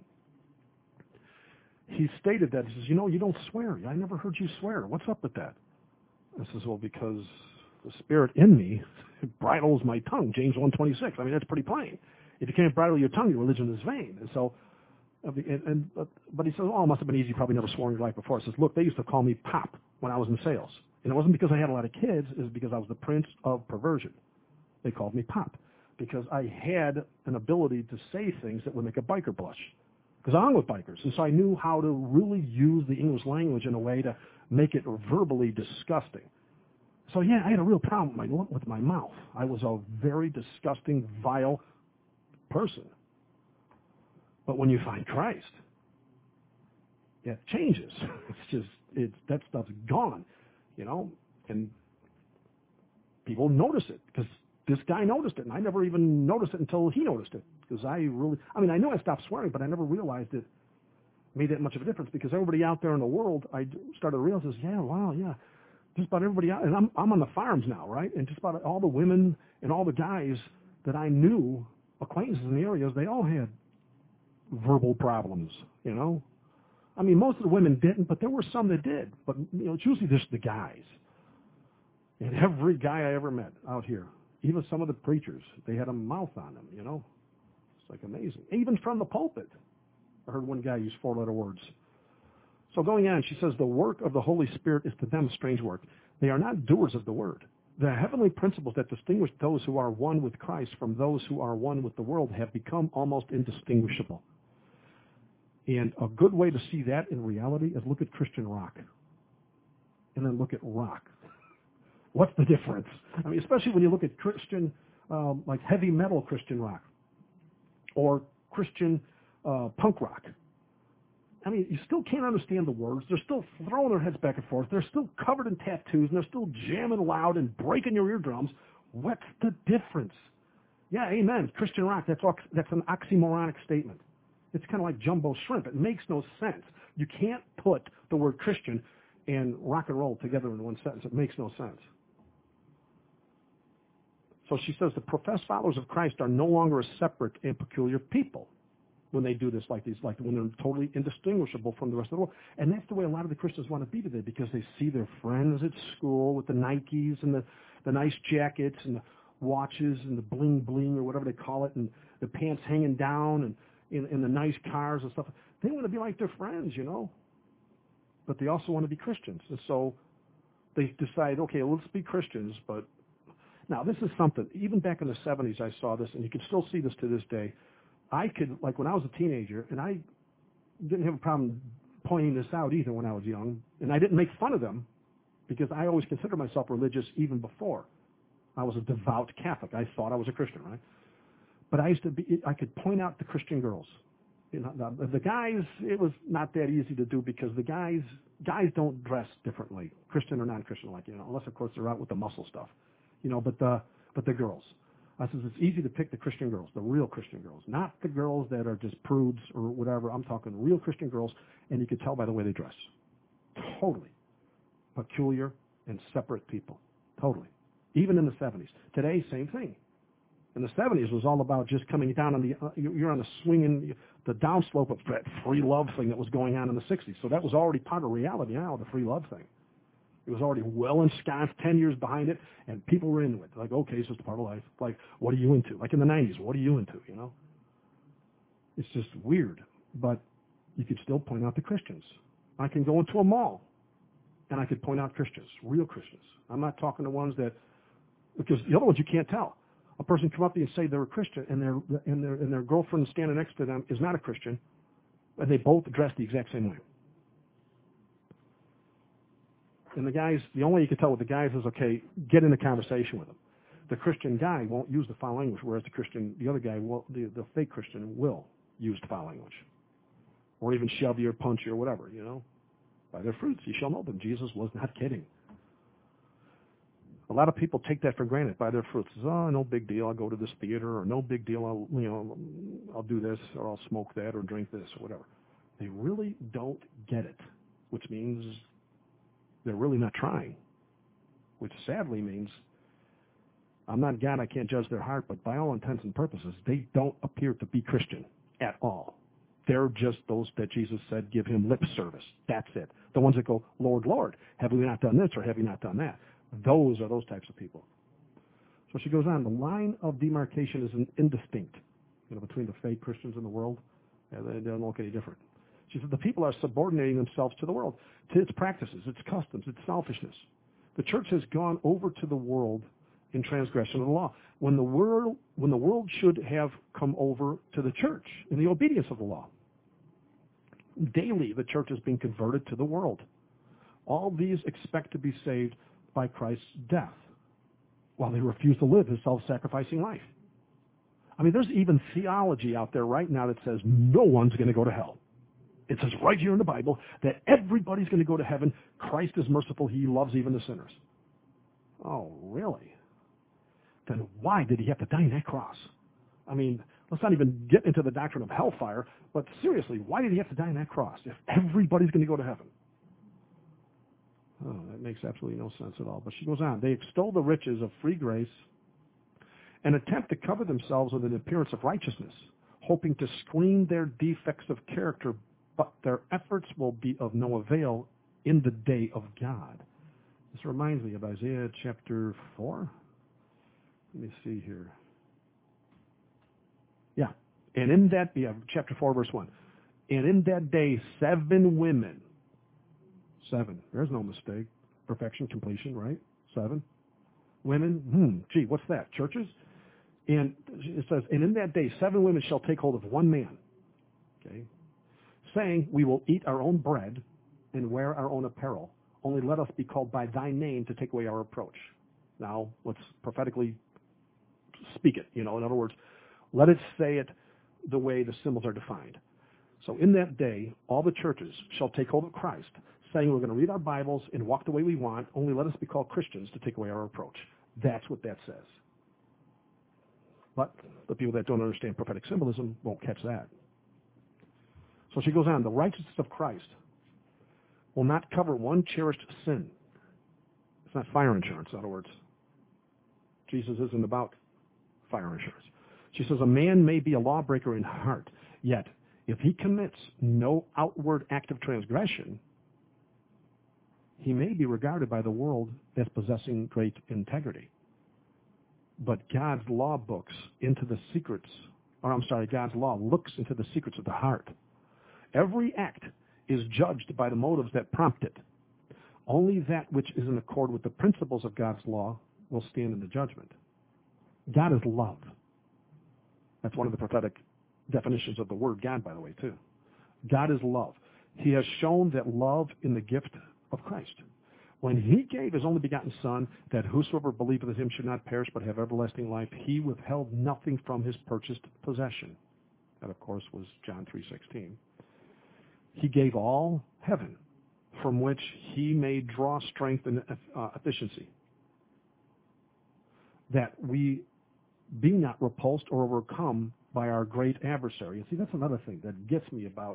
he stated that. He says, you don't swear. I never heard you swear. What's up with that? I says, well, because the Spirit in me bridles my tongue, James 1:26. I mean, that's pretty plain. If you can't bridle your tongue, your religion is vain. And so, but he says, it must have been easy. You probably never swore in your life before. He says, look, they used to call me Pop when I was in sales. And it wasn't because I had a lot of kids. It was because I was the prince of perversion. They called me Pop because I had an ability to say things that would make a biker blush. Because I hung with bikers. And so I knew how to really use the English language in a way to make it verbally disgusting. So, yeah, I had a real problem with my mouth. I was a very disgusting, vile person. But when you find Christ, it changes. That stuff's gone, and people notice it because this guy noticed it, and I never even noticed it until he noticed it. Because I know I stopped swearing, but I never realized it made that much of a difference because everybody out there in the world, I started to realize, just about everybody out, and I'm on the farms now, right? And just about all the women and all the guys that I knew, acquaintances in the areas, they all had verbal problems, I mean, most of the women didn't, but there were some that did. But, it's usually just the guys. And every guy I ever met out here, even some of the preachers, they had a mouth on them, It's like amazing. Even from the pulpit. I heard one guy use 4-letter words. So going on, she says, the work of the Holy Spirit is to them strange work. They are not doers of the word. The heavenly principles that distinguish those who are one with Christ from those who are one with the world have become almost indistinguishable. And a good way to see that in reality is look at Christian rock. And then look at rock. What's the difference? I mean, especially when you look at Christian, like heavy metal Christian rock. Or Christian punk rock. I mean, you still can't understand the words. They're still throwing their heads back and forth. They're still covered in tattoos, and they're still jamming loud and breaking your eardrums. What's the difference? Yeah, amen. Christian rock, that's an oxymoronic statement. It's kind of like jumbo shrimp. It makes no sense. You can't put the word Christian and rock and roll together in one sentence. It makes no sense. So she says the professed followers of Christ are no longer a separate and peculiar people when they do this like when they're totally indistinguishable from the rest of the world. And that's the way a lot of the Christians want to be today because they see their friends at school with the Nikes and the nice jackets and the watches and the bling bling or whatever they call it and the pants hanging down and in the nice cars and stuff. They want to be like their friends, But they also want to be Christians. And so they decide, okay, let's be Christians. But now this is something, even back in the 70s I saw this, and you can still see this to this day. I could, like when I was a teenager, and I didn't have a problem pointing this out either when I was young, and I didn't make fun of them because I always considered myself religious even before. I was a devout Catholic. I thought I was a Christian, right? But I could point out the Christian girls. The guys, it was not that easy to do because the guys don't dress differently, Christian or non-Christian, unless of course they're out with the muscle stuff, but the girls. I says it's easy to pick the Christian girls, the real Christian girls, not the girls that are just prudes or whatever. I'm talking real Christian girls, and you can tell by the way they dress. Totally peculiar and separate people. Totally. Even in the 70s. Today, same thing. In the 70s, it was all about just coming down on you're on the swinging, the downslope of that free love thing that was going on in the 60s. So that was already part of reality now, the free love thing. It was already well ensconced, 10 years behind it, and people were into it. Like, okay, it's just a part of life. Like, what are you into? Like in the 90s, what are you into, It's just weird. But you could still point out the Christians. I can go into a mall, and I could point out Christians, real Christians. I'm not talking to ones because the other ones you can't tell. A person come up to you and say they're a Christian, and their girlfriend standing next to them is not a Christian, and they both dress the exact same way. And the only way you can tell with the guys is, okay, get in a conversation with them. The Christian guy won't use the foul language, whereas the other guy, the fake Christian will used foul language. Or even shove you or punch you or whatever, By their fruits you shall know them. Jesus was not kidding. A lot of people take that for granted. By their fruits. Oh, no big deal. I'll go to this theater, or no big deal. I'll do this, or I'll smoke that, or drink this, or whatever. They really don't get it, which means they're really not trying. Which sadly means I'm not God. I can't judge their heart. But by all intents and purposes, they don't appear to be Christian at all. They're just those that Jesus said give him lip service. That's it. The ones that go, Lord, Lord, have we not done this, or have we not done that? Those are those types of people. So she goes on. The line of demarcation is indistinct, between the fake Christians in the world. They don't look any different. She said the people are subordinating themselves to the world, to its practices, its customs, its selfishness. The church has gone over to the world in transgression of the law, when the world should have come over to the church in the obedience of the law. Daily, the church is being converted to the world. All these expect to be saved by Christ's death, while they refuse to live his self-sacrificing life. I mean, there's even theology out there right now that says no one's going to go to hell. It says right here in the Bible that everybody's going to go to heaven. Christ is merciful. He loves even the sinners. Oh, really? Then why did he have to die on that cross? I mean, let's not even get into the doctrine of hellfire, but seriously, why did he have to die on that cross if everybody's going to go to heaven? Oh, that makes absolutely no sense at all. But she goes on. They extol the riches of free grace and attempt to cover themselves with an appearance of righteousness, hoping to screen their defects of character, but their efforts will be of no avail in the day of God. This reminds me of Isaiah chapter 4. Let me see here. Yeah. And in that, chapter 4, verse 1. And in that day, 7 women. 7. There's no mistake. Perfection, completion, right? 7. Women. Gee, what's that? Churches? And it says, and in that day, 7 women shall take hold of one man. Okay. Saying, we will eat our own bread and wear our own apparel. Only let us be called by thy name to take away our reproach. Now, let's prophetically speak it. In other words, let it say it the way the symbols are defined. So in that day, all the churches shall take hold of Christ, saying we're going to read our Bibles and walk the way we want, only let us be called Christians to take away our reproach. That's what that says. But the people that don't understand prophetic symbolism won't catch that. So she goes on, the righteousness of Christ will not cover one cherished sin. It's not fire insurance, in other words. Jesus isn't about fire insurance. She says, a man may be a lawbreaker in heart, yet if he commits no outward act of transgression, he may be regarded by the world as possessing great integrity. But God's law God's law looks into the secrets of the heart. Every act is judged by the motives that prompt it. Only that which is in accord with the principles of God's law will stand in the judgment. God is love. That's one of the prophetic definitions of the word God, by the way, too. God is love. He has shown that love in the gift of Christ. When he gave his only begotten Son, that whosoever believeth in him should not perish but have everlasting life, he withheld nothing from his purchased possession. That, of course, was John 3:16. He gave all heaven, from which he may draw strength and efficiency, that we be not repulsed or overcome by our great adversary. And see, that's another thing that gets me about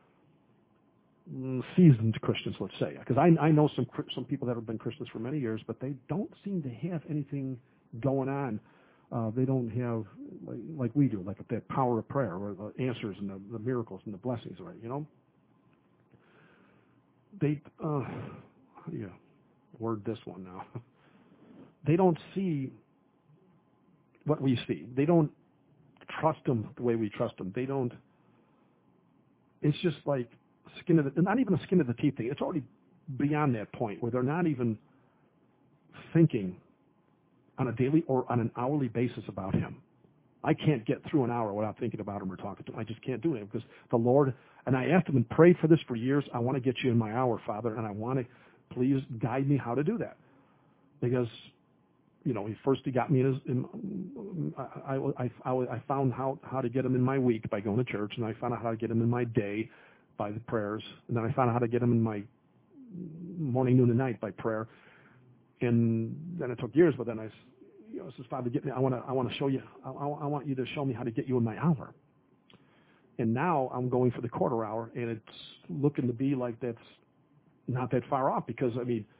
seasoned Christians, let's say, because I know some people that have been Christians for many years, but they don't seem to have anything going on. They don't have like we do, like that power of prayer or the answers and the miracles and the blessings, right? They how do you word this one now? They don't see what we see. They don't trust them the way we trust them. They don't. It's just like not even a skin of the teeth thing. It's already beyond that point where they're not even thinking on a daily or on an hourly basis about him. I can't get through an hour without thinking about him or talking to him. I just can't do it because the Lord, and I asked him and prayed for this for years. I want to get you in my hour, Father, and I want to please guide me how to do that. Because he got me I found how to get him in my week by going to church, and I found out how to get him in my day by the prayers, and then I found out how to get him in my morning, noon, and night by prayer. And then it took years, but then I says, Father, get me. I want to show you. I want you to show me how to get you in my hour. And now I'm going for the quarter hour, and it's looking to be like that's not that far off, because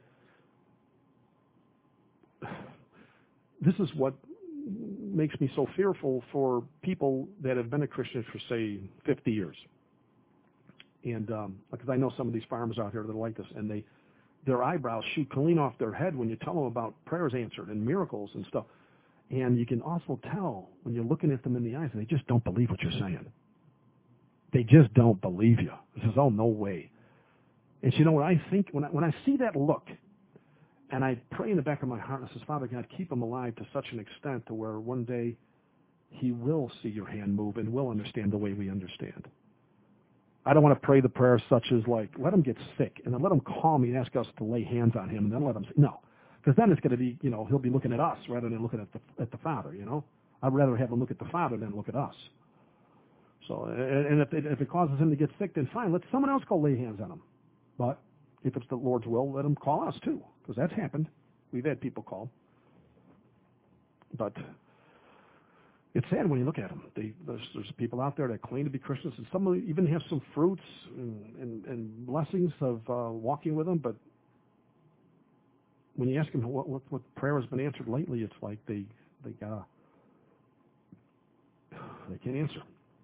this is what makes me so fearful for people that have been a Christian for, say, 50 years. And because I know some of these farmers out here that are like this, and their eyebrows shoot clean off their head when you tell them about prayers answered and miracles and stuff. And you can also tell when you're looking at them in the eyes, they just don't believe what you're saying. They just don't believe you. This is, no way. And what I think, when I see that look, and I pray in the back of my heart, and I says, Father God, keep him alive to such an extent to where one day he will see your hand move and will understand the way we understand. I don't want to pray the prayers such as like, let him get sick, and then let him call me and ask us to lay hands on him, and then let him, no. Because then it's going to be, he'll be looking at us rather than looking at the Father, I'd rather have him look at the Father than look at us. So, and if it causes him to get sick, then fine, let someone else go lay hands on him. But if it's the Lord's will, let him call us too, because that's happened. We've had people call. But it's sad when you look at them. There's people out there that claim to be Christians, and some of them even have some fruits and blessings of walking with them. But when you ask them what prayer has been answered lately, it's like they can't answer.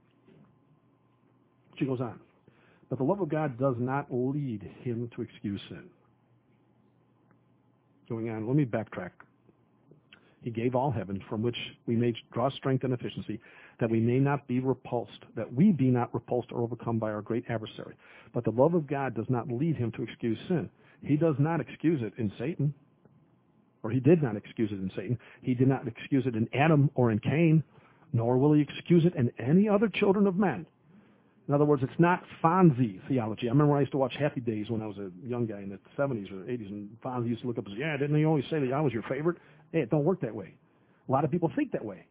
She goes on. But the love of God does not lead him to excuse sin. Going on, let me backtrack. He gave all heaven, from which we may draw strength and efficiency, that we may not be repulsed, that we be not repulsed or overcome by our great adversary. But the love of God does not lead him to excuse sin. He does not excuse it in Satan, or he did not excuse it in Satan. He did not excuse it in Adam or in Cain, nor will he excuse it in any other children of men. In other words, it's not Fonzie theology. I remember when I used to watch Happy Days when I was a young guy in the 70s or 80s, and Fonzie used to look up and say, yeah, didn't he always say that I was your favorite? Hey, it don't work that way. A lot of people think that way.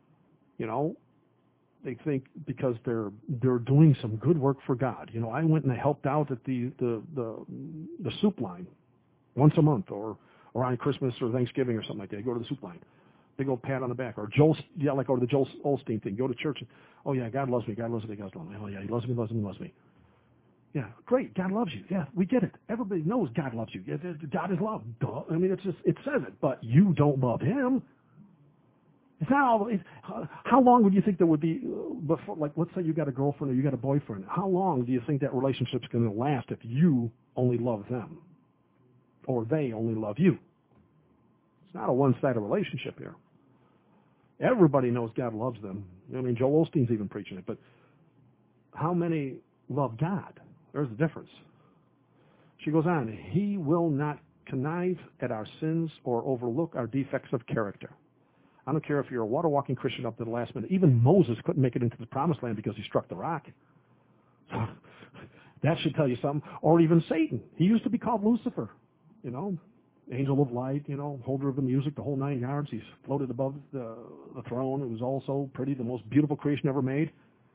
They think because they're doing some good work for God. I went and I helped out at the soup line once a month, or on Christmas or Thanksgiving or something like that. I go to the soup line. Big old pat on the back. Or like the Joel Osteen thing. Go to church and, oh yeah, God loves me. God loves me. God loves me. Oh yeah, he loves me, loves me, loves me. Yeah, great. God loves you. Yeah, we get it. Everybody knows God loves you. God is love. Duh. I mean, it says it. But you don't love him. It's not all. How long would you think there would be before? Like, let's say you got a girlfriend or you got a boyfriend. How long do you think that relationship's going to last if you only love them, or they only love you? It's not a one-sided relationship here. Everybody knows God loves them. I mean, Joel Osteen's even preaching it. But how many love God? There's the difference. She goes on, he will not connive at our sins or overlook our defects of character. I don't care if you're a water-walking Christian up to the last minute. Even Moses couldn't make it into the promised land because he struck the rock. So that should tell you something. Or even Satan. He used to be called Lucifer, angel of light, holder of the music, the whole 9 yards. He's floated above the throne. It was all so pretty, the most beautiful creation ever made.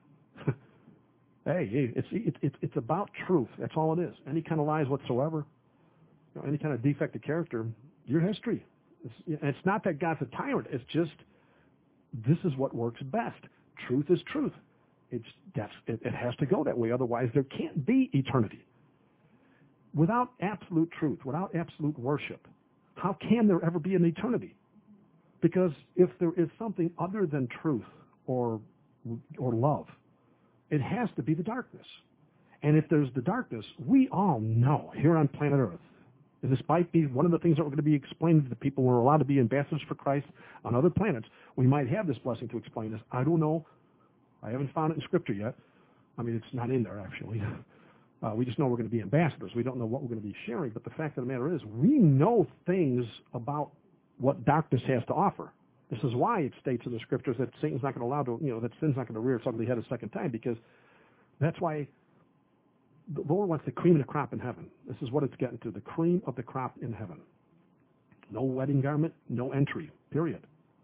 Hey, it's about truth. That's all it is. Any kind of lies whatsoever, any kind of defect of character, your history. It's not that God's a tyrant. It's just this is what works best. Truth is truth. It has to go that way. Otherwise, there can't be eternity. Without absolute truth, without absolute worship, how can there ever be an eternity? Because if there is something other than truth or love, it has to be the darkness. And if there's the darkness, we all know here on planet Earth, and this might be one of the things that we're going to be explaining to the people when we're allowed to be ambassadors for Christ on other planets, we might have this blessing to explain this. I don't know. I haven't found it in Scripture yet. I mean, it's not in there, actually. We just know we're going to be ambassadors. We don't know what we're going to be sharing. But the fact of the matter is, we know things about what darkness has to offer. This is why it states in the Scriptures that Satan's not going to allow to, that sin's not going to rear its ugly head a second time, because that's why the Lord wants the cream of the crop in heaven. This is what it's getting to, the cream of the crop in heaven. No wedding garment, no entry, period.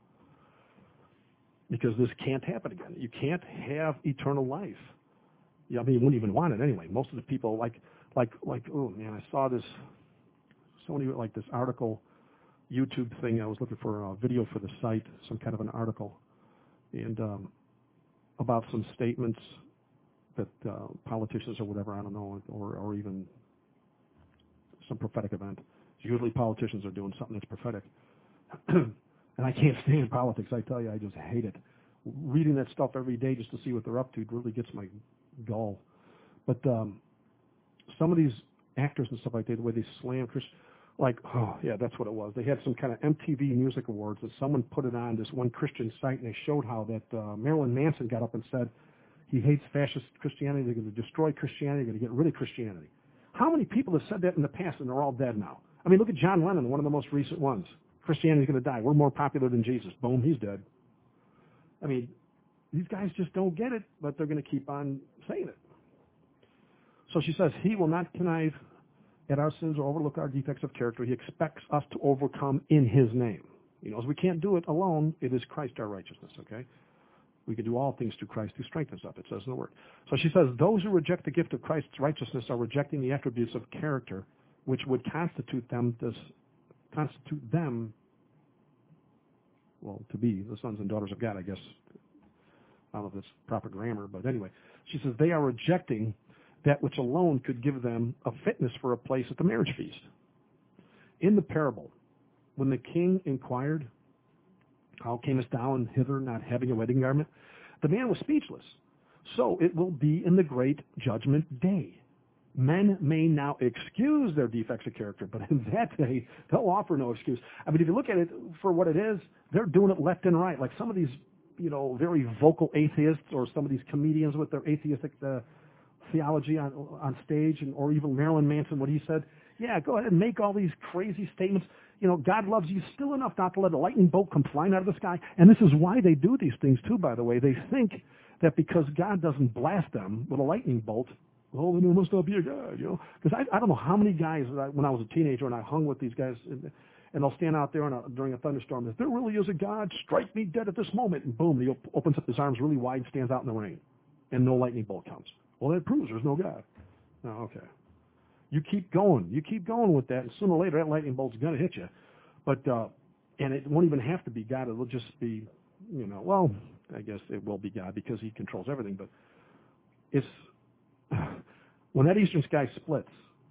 Because this can't happen again. You can't have eternal life. Yeah, I mean, you wouldn't even want it anyway. Most of the people, like, oh man, I saw this, like this article, YouTube thing. I was looking for a video for the site, some kind of an article, and about some statements that politicians or whatever, I don't know, or even some prophetic event. Usually politicians are doing something that's prophetic. And I can't stand politics, I tell you, I just hate it. Reading that stuff every day just to see what they're up to really gets my gall. But some of these actors and stuff like that, the way they slam Christian, like, oh, yeah, that's what it was. They had some kind of MTV Music Awards, and someone put it on this one Christian site, and they showed how that Marilyn Manson got up and said he hates fascist Christianity, they're going to destroy Christianity, they're going to get rid of Christianity. How many people have said that in the past, and they're all dead now? I mean, look at John Lennon, one of the most recent ones. Christianity's going to die. We're more popular than Jesus. Boom, he's dead. I mean, these guys just don't get it, but they're going to keep on saying it. So she says, he will not connive at our sins or overlook our defects of character. He expects us to overcome in his name. He knows we can't do it alone. It is Christ our righteousness, okay? We can do all things through Christ who strengthens us, it says in the Word. So she says, those who reject the gift of Christ's righteousness are rejecting the attributes of character which would constitute them, well, to be the sons and daughters of God, I guess. I don't know if that's proper grammar, but anyway. She says they are rejecting that which alone could give them a fitness for a place at the marriage feast. In the parable, when the king inquired, how camest thou hither not having a wedding garment? The man was speechless. So it will be in the great judgment day. Men may now excuse their defects of character, but in that day, they'll offer no excuse. I mean, if you look at it for what it is, they're doing it left and right. Like some of these, very vocal atheists or some of these comedians with their atheistic theology on stage, or even Marilyn Manson, what he said. Yeah, go ahead and make all these crazy statements. God loves you still enough not to let a lightning bolt come flying out of the sky. And this is why they do these things, too, by the way. They think that because God doesn't blast them with a lightning bolt, well, then there must not be a God, Because I don't know how many guys, when I was a teenager and I hung with these guys, and they'll stand out there during a thunderstorm, if there really is a God, strike me dead at this moment. And boom, he opens up his arms really wide and stands out in the rain. And no lightning bolt comes. Well, that proves there's no God. Oh, okay. You keep going. You keep going with that, and sooner or later that lightning bolt's going to hit you. But, and it won't even have to be God. It'll just be, well, I guess it will be God because he controls everything. But it's, when that eastern sky splits,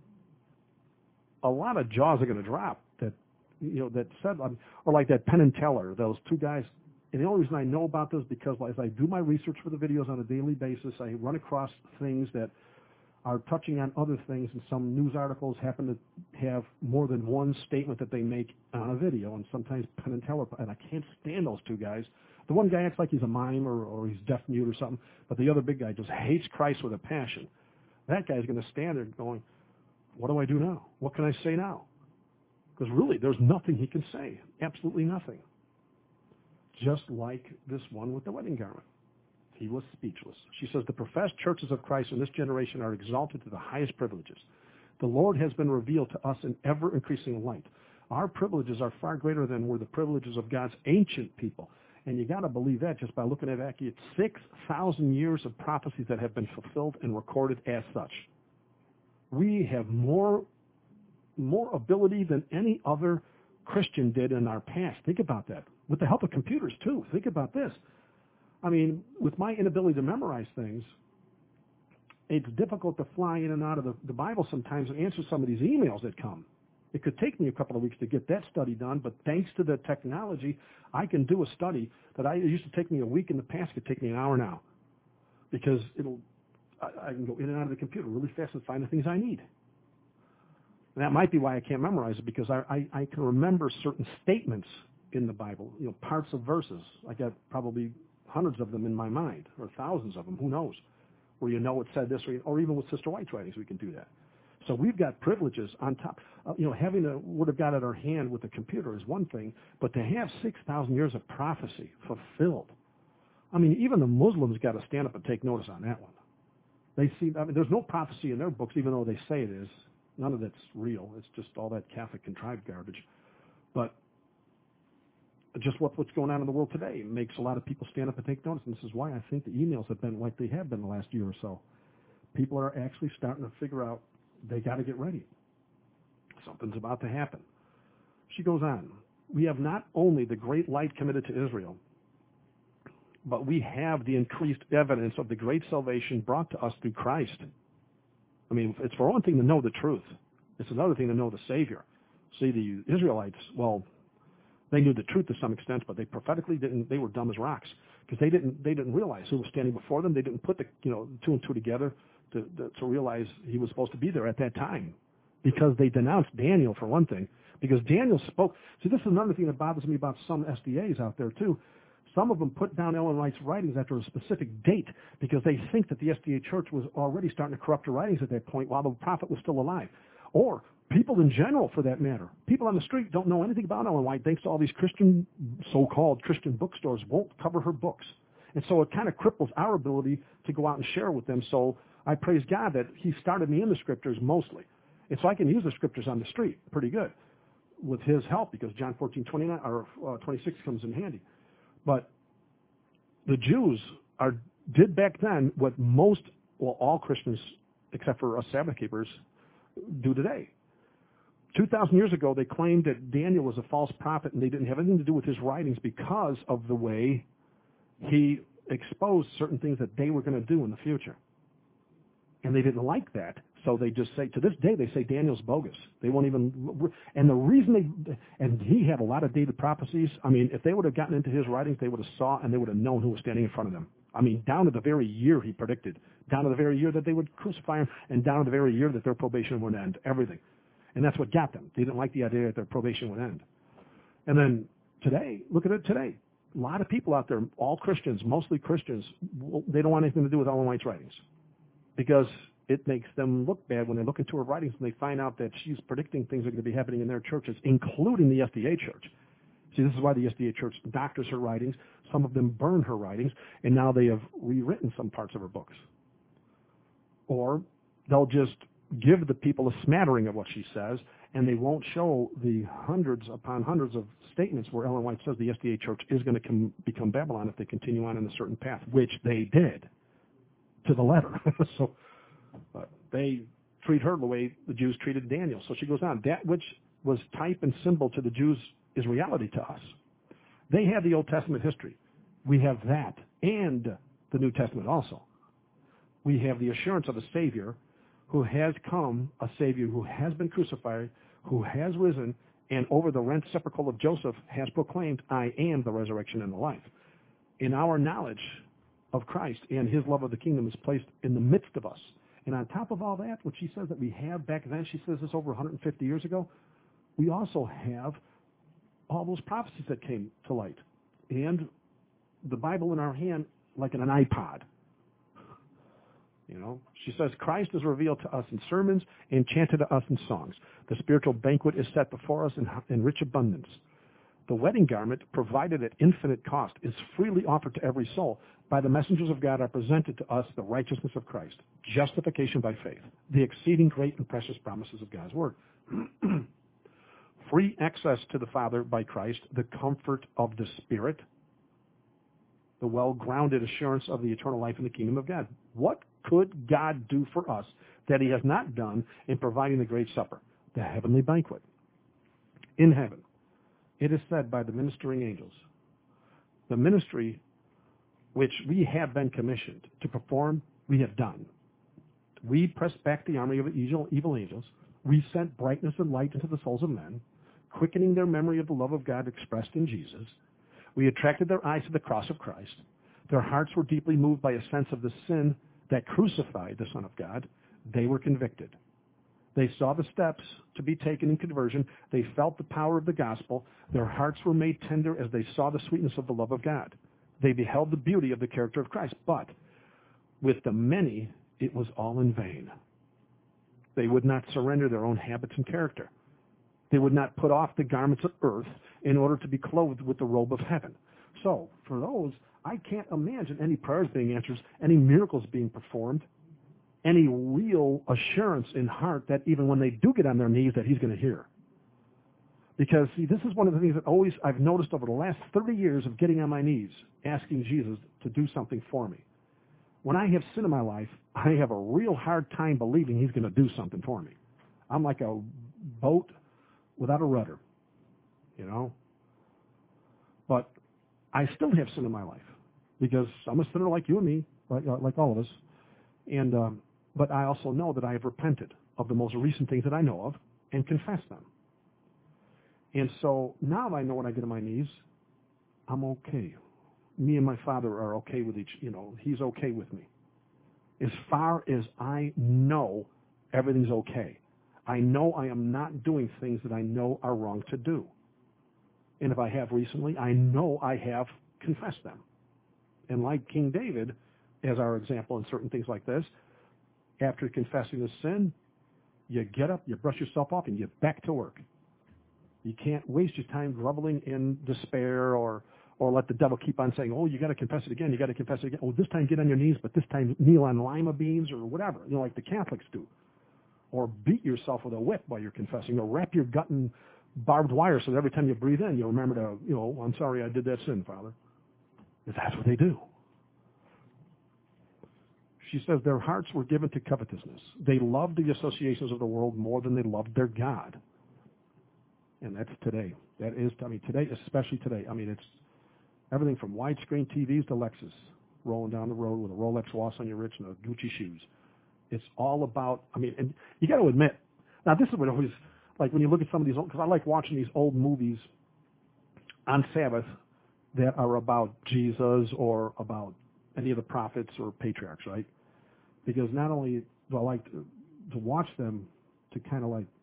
a lot of jaws are going to drop that said, or like that Penn and Teller, those two guys. And the only reason I know about this is because as I do my research for the videos on a daily basis, I run across things that are touching on other things, and some news articles happen to have more than one statement that they make on a video, and sometimes Penn and Teller, and I can't stand those two guys. The one guy acts like he's a mime or he's deaf mute or something, but the other big guy just hates Christ with a passion. That guy's going to stand there going, what do I do now? What can I say now? Because really, there's nothing he can say. Absolutely nothing. Just like this one with the wedding garment. He was speechless. She says, the professed churches of Christ in this generation are exalted to the highest privileges. The Lord has been revealed to us in ever-increasing light. Our privileges are far greater than were the privileges of God's ancient people. And you got to believe that just by looking at accurate 6,000 years of prophecies that have been fulfilled and recorded as such. We have more ability than any other Christian did in our past. Think about that. With the help of computers, too. Think about this. I mean, with my inability to memorize things, it's difficult to fly in and out of the Bible sometimes and answer some of these emails that come. It could take me a couple of weeks to get that study done, but thanks to the technology, I can do a study that it used to take me a week in the past, could take me an hour now. Because I can go in and out of the computer really fast and find the things I need. And that might be why I can't memorize it, because I can remember certain statements in the Bible, parts of verses. I got probably hundreds of them in my mind, or thousands of them, who knows, where it said this, or even with Sister White's writings, we can do that. So we've got privileges on top. Having the Word of God at our hand with the computer is one thing, but to have 6,000 years of prophecy fulfilled, I mean, even the Muslims got to stand up and take notice on that one. They see, there's no prophecy in their books, even though they say it is. None of that's real. It's just all that Catholic contrived garbage. But just what's going on in the world today makes a lot of people stand up and take notice, and this is why I think the emails have been like they have been the last year or so. People are actually starting to figure out they got to get ready. Something's about to happen. She goes on. We have not only the great light committed to Israel, but we have the increased evidence of the great salvation brought to us through Christ. I mean, it's for one thing to know the truth. It's another thing to know the Savior. See, the Israelites, well, they knew the truth to some extent, but they prophetically didn't. They were dumb as rocks because they didn't realize who was standing before them. They didn't put the two and two together to realize he was supposed to be there at that time, because they denounced Daniel for one thing. Because Daniel spoke. See, this is another thing that bothers me about some SDAs out there too. Some of them put down Ellen White's writings after a specific date because they think that the SDA church was already starting to corrupt her writings at that point while the prophet was still alive. Or people in general, for that matter. People on the street don't know anything about Ellen White thanks to all these Christian, so-called Christian bookstores won't cover her books. And so it kind of cripples our ability to go out and share with them. So I praise God that he started me in the scriptures mostly. And so I can use the scriptures on the street pretty good with his help, because John 14:29 or 26 comes in handy. But the Jews did back then what all Christians, except for us Sabbath keepers, do today. 2,000 years ago, they claimed that Daniel was a false prophet, and they didn't have anything to do with his writings because of the way he exposed certain things that they were going to do in the future. And they didn't like that. So they just say, to this day, they say Daniel's bogus. They won't even, and the reason and he had a lot of dated prophecies. I mean, if they would have gotten into his writings, they would have saw and they would have known who was standing in front of them. I mean, down to the very year he predicted, down to the very year that they would crucify him, and down to the very year that their probation would end, everything. And that's what got them. They didn't like the idea that their probation would end. And then today, look at it today. A lot of people out there, all Christians, mostly Christians, they don't want anything to do with Ellen White's writings because it makes them look bad when they look into her writings and they find out that she's predicting things that are going to be happening in their churches, including the SDA church. See, this is why the SDA church doctors her writings. Some of them burn her writings, and now they have rewritten some parts of her books. Or they'll just give the people a smattering of what she says, and they won't show the hundreds upon hundreds of statements where Ellen White says the SDA church is going to become Babylon if they continue on in a certain path, which they did to the letter. So they treat her the way the Jews treated Daniel. So she goes on. That which was type and symbol to the Jews is reality to us. They have the Old Testament history. We have that and the New Testament also. We have the assurance of a Savior who has come, a Savior who has been crucified, who has risen, and over the rent sepulchre of Joseph has proclaimed, I am the resurrection and the life. In our knowledge of Christ and his love of the kingdom is placed in the midst of us. And on top of all that, what she says that we have back then, she says this over 150 years ago, we also have all those prophecies that came to light. And the Bible in our hand like in an iPod. You know, she says, Christ is revealed to us in sermons and chanted to us in songs. The spiritual banquet is set before us in rich abundance. The wedding garment, provided at infinite cost, is freely offered to every soul. By the messengers of God are presented to us the righteousness of Christ, justification by faith, the exceeding great and precious promises of God's word. Free access to the Father by Christ, the comfort of the Spirit, the well-grounded assurance of the eternal life in the kingdom of God. What could God do for us that he has not done in providing the great supper, the heavenly banquet? In heaven, it is said by the ministering angels, the ministry which we have been commissioned to perform, we have done. We pressed back the army of evil angels. We sent brightness and light into the souls of men, quickening their memory of the love of God expressed in Jesus. We attracted their eyes to the cross of Christ. Their hearts were deeply moved by a sense of the sin that crucified the Son of God. They were convicted. They saw the steps to be taken in conversion. They felt the power of the gospel. Their hearts were made tender as they saw the sweetness of the love of God. They beheld the beauty of the character of Christ. But with the many, it was all in vain. They would not surrender their own habits and character. They would not put off the garments of earth in order to be clothed with the robe of heaven. So, for those, I can't imagine any prayers being answered, any miracles being performed, any real assurance in heart that even when they do get on their knees that he's going to hear. Because, see, this is one of the things that always I've noticed over the last 30 years of getting on my knees, asking Jesus to do something for me. When I have sin in my life, I have a real hard time believing he's going to do something for me. I'm like a boat without a rudder, you know. But I still have sin in my life because I'm a sinner like you and me, like all of us. And but I also know that I have repented of the most recent things that I know of and confessed them. And so now I know when I get on my knees, I'm okay. Me and my Father are okay with he's okay with me. As far as I know, everything's okay. I know I am not doing things that I know are wrong to do. And if I have recently, I know I have confessed them. And like King David, as our example in certain things like this, after confessing the sin, you get up, you brush yourself off, and you get back to work. You can't waste your time groveling in despair or let the devil keep on saying, oh, you got to confess it again, you got to confess it again. Oh, this time get on your knees, but this time kneel on lima beans or whatever, like the Catholics do. Or beat yourself with a whip while you're confessing, or wrap your gut in barbed wire so that every time you breathe in, you'll remember to, I'm sorry I did that sin, Father. If that's what they do. She says their hearts were given to covetousness. They loved the associations of the world more than they loved their God. And that's today. That is, today, especially today. It's everything from widescreen TVs to Lexus rolling down the road with a Rolex watch on your wrist and a Gucci shoes. It's all about, and you got to admit, now this is what always, like when you look at some of these, because I like watching these old movies on Sabbath that are about Jesus or about any of the prophets or patriarchs, right? Because not only do I like to watch them to kind of like,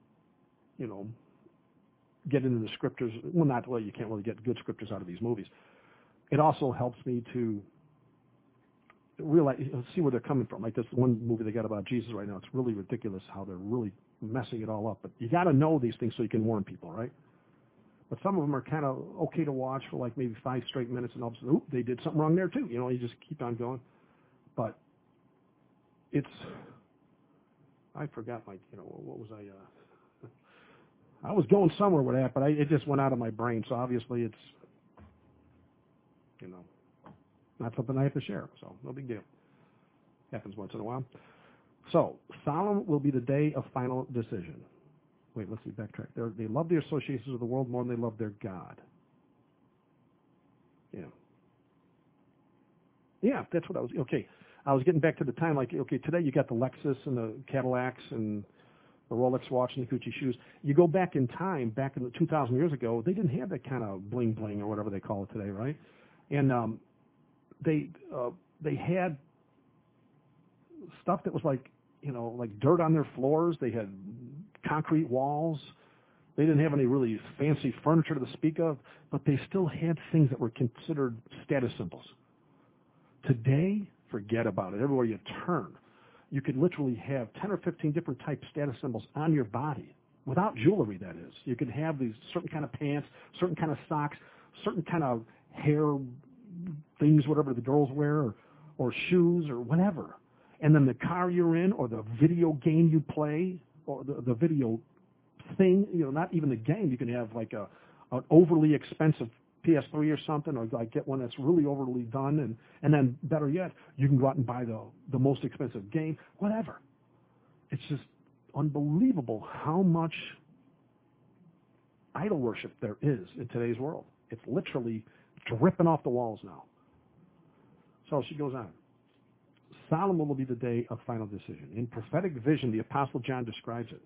get into the scriptures. Well, you can't really get good scriptures out of these movies. It also helps me to realize, see where they're coming from. Like this one movie they got about Jesus right now. It's really ridiculous how they're really messing it all up. But you got to know these things so you can warn people, right? But some of them are kind of okay to watch for like maybe 5 straight minutes, and all of a sudden, they did something wrong there too. You just keep on going. But I forgot what was I was going somewhere with that, but it just went out of my brain. So obviously it's, not something I have to share. So no big deal. Happens once in a while. So solemn will be the day of final decision. Wait, let's see, backtrack. They love the associations of the world more than they love their God. Yeah, that's what I was, okay. I was getting back to the time, like, okay, today you got the Lexus and the Cadillacs and the Rolex watch and the Gucci shoes. You go back in time, back in the 2,000 years ago, they didn't have that kind of bling bling or whatever they call it today, right? And they had stuff that was like dirt on their floors. They had concrete walls. They didn't have any really fancy furniture to speak of, but they still had things that were considered status symbols. Today, forget about it. Everywhere you turn, you could literally have 10 or 15 different type status symbols on your body, without jewelry, that is. You could have these certain kind of pants, certain kind of socks, certain kind of hair things, whatever the girls wear, or shoes, or whatever. And then the car you're in, or the video game you play, or the video thing, not even the game. You can have like an overly expensive PS3 or something, or like get one that's really overly done, and then better yet, you can go out and buy the most expensive game, whatever. It's just unbelievable how much idol worship there is in today's world. It's literally dripping off the walls now. So she goes on. Solemn will be the day of final decision. In prophetic vision, the Apostle John describes it.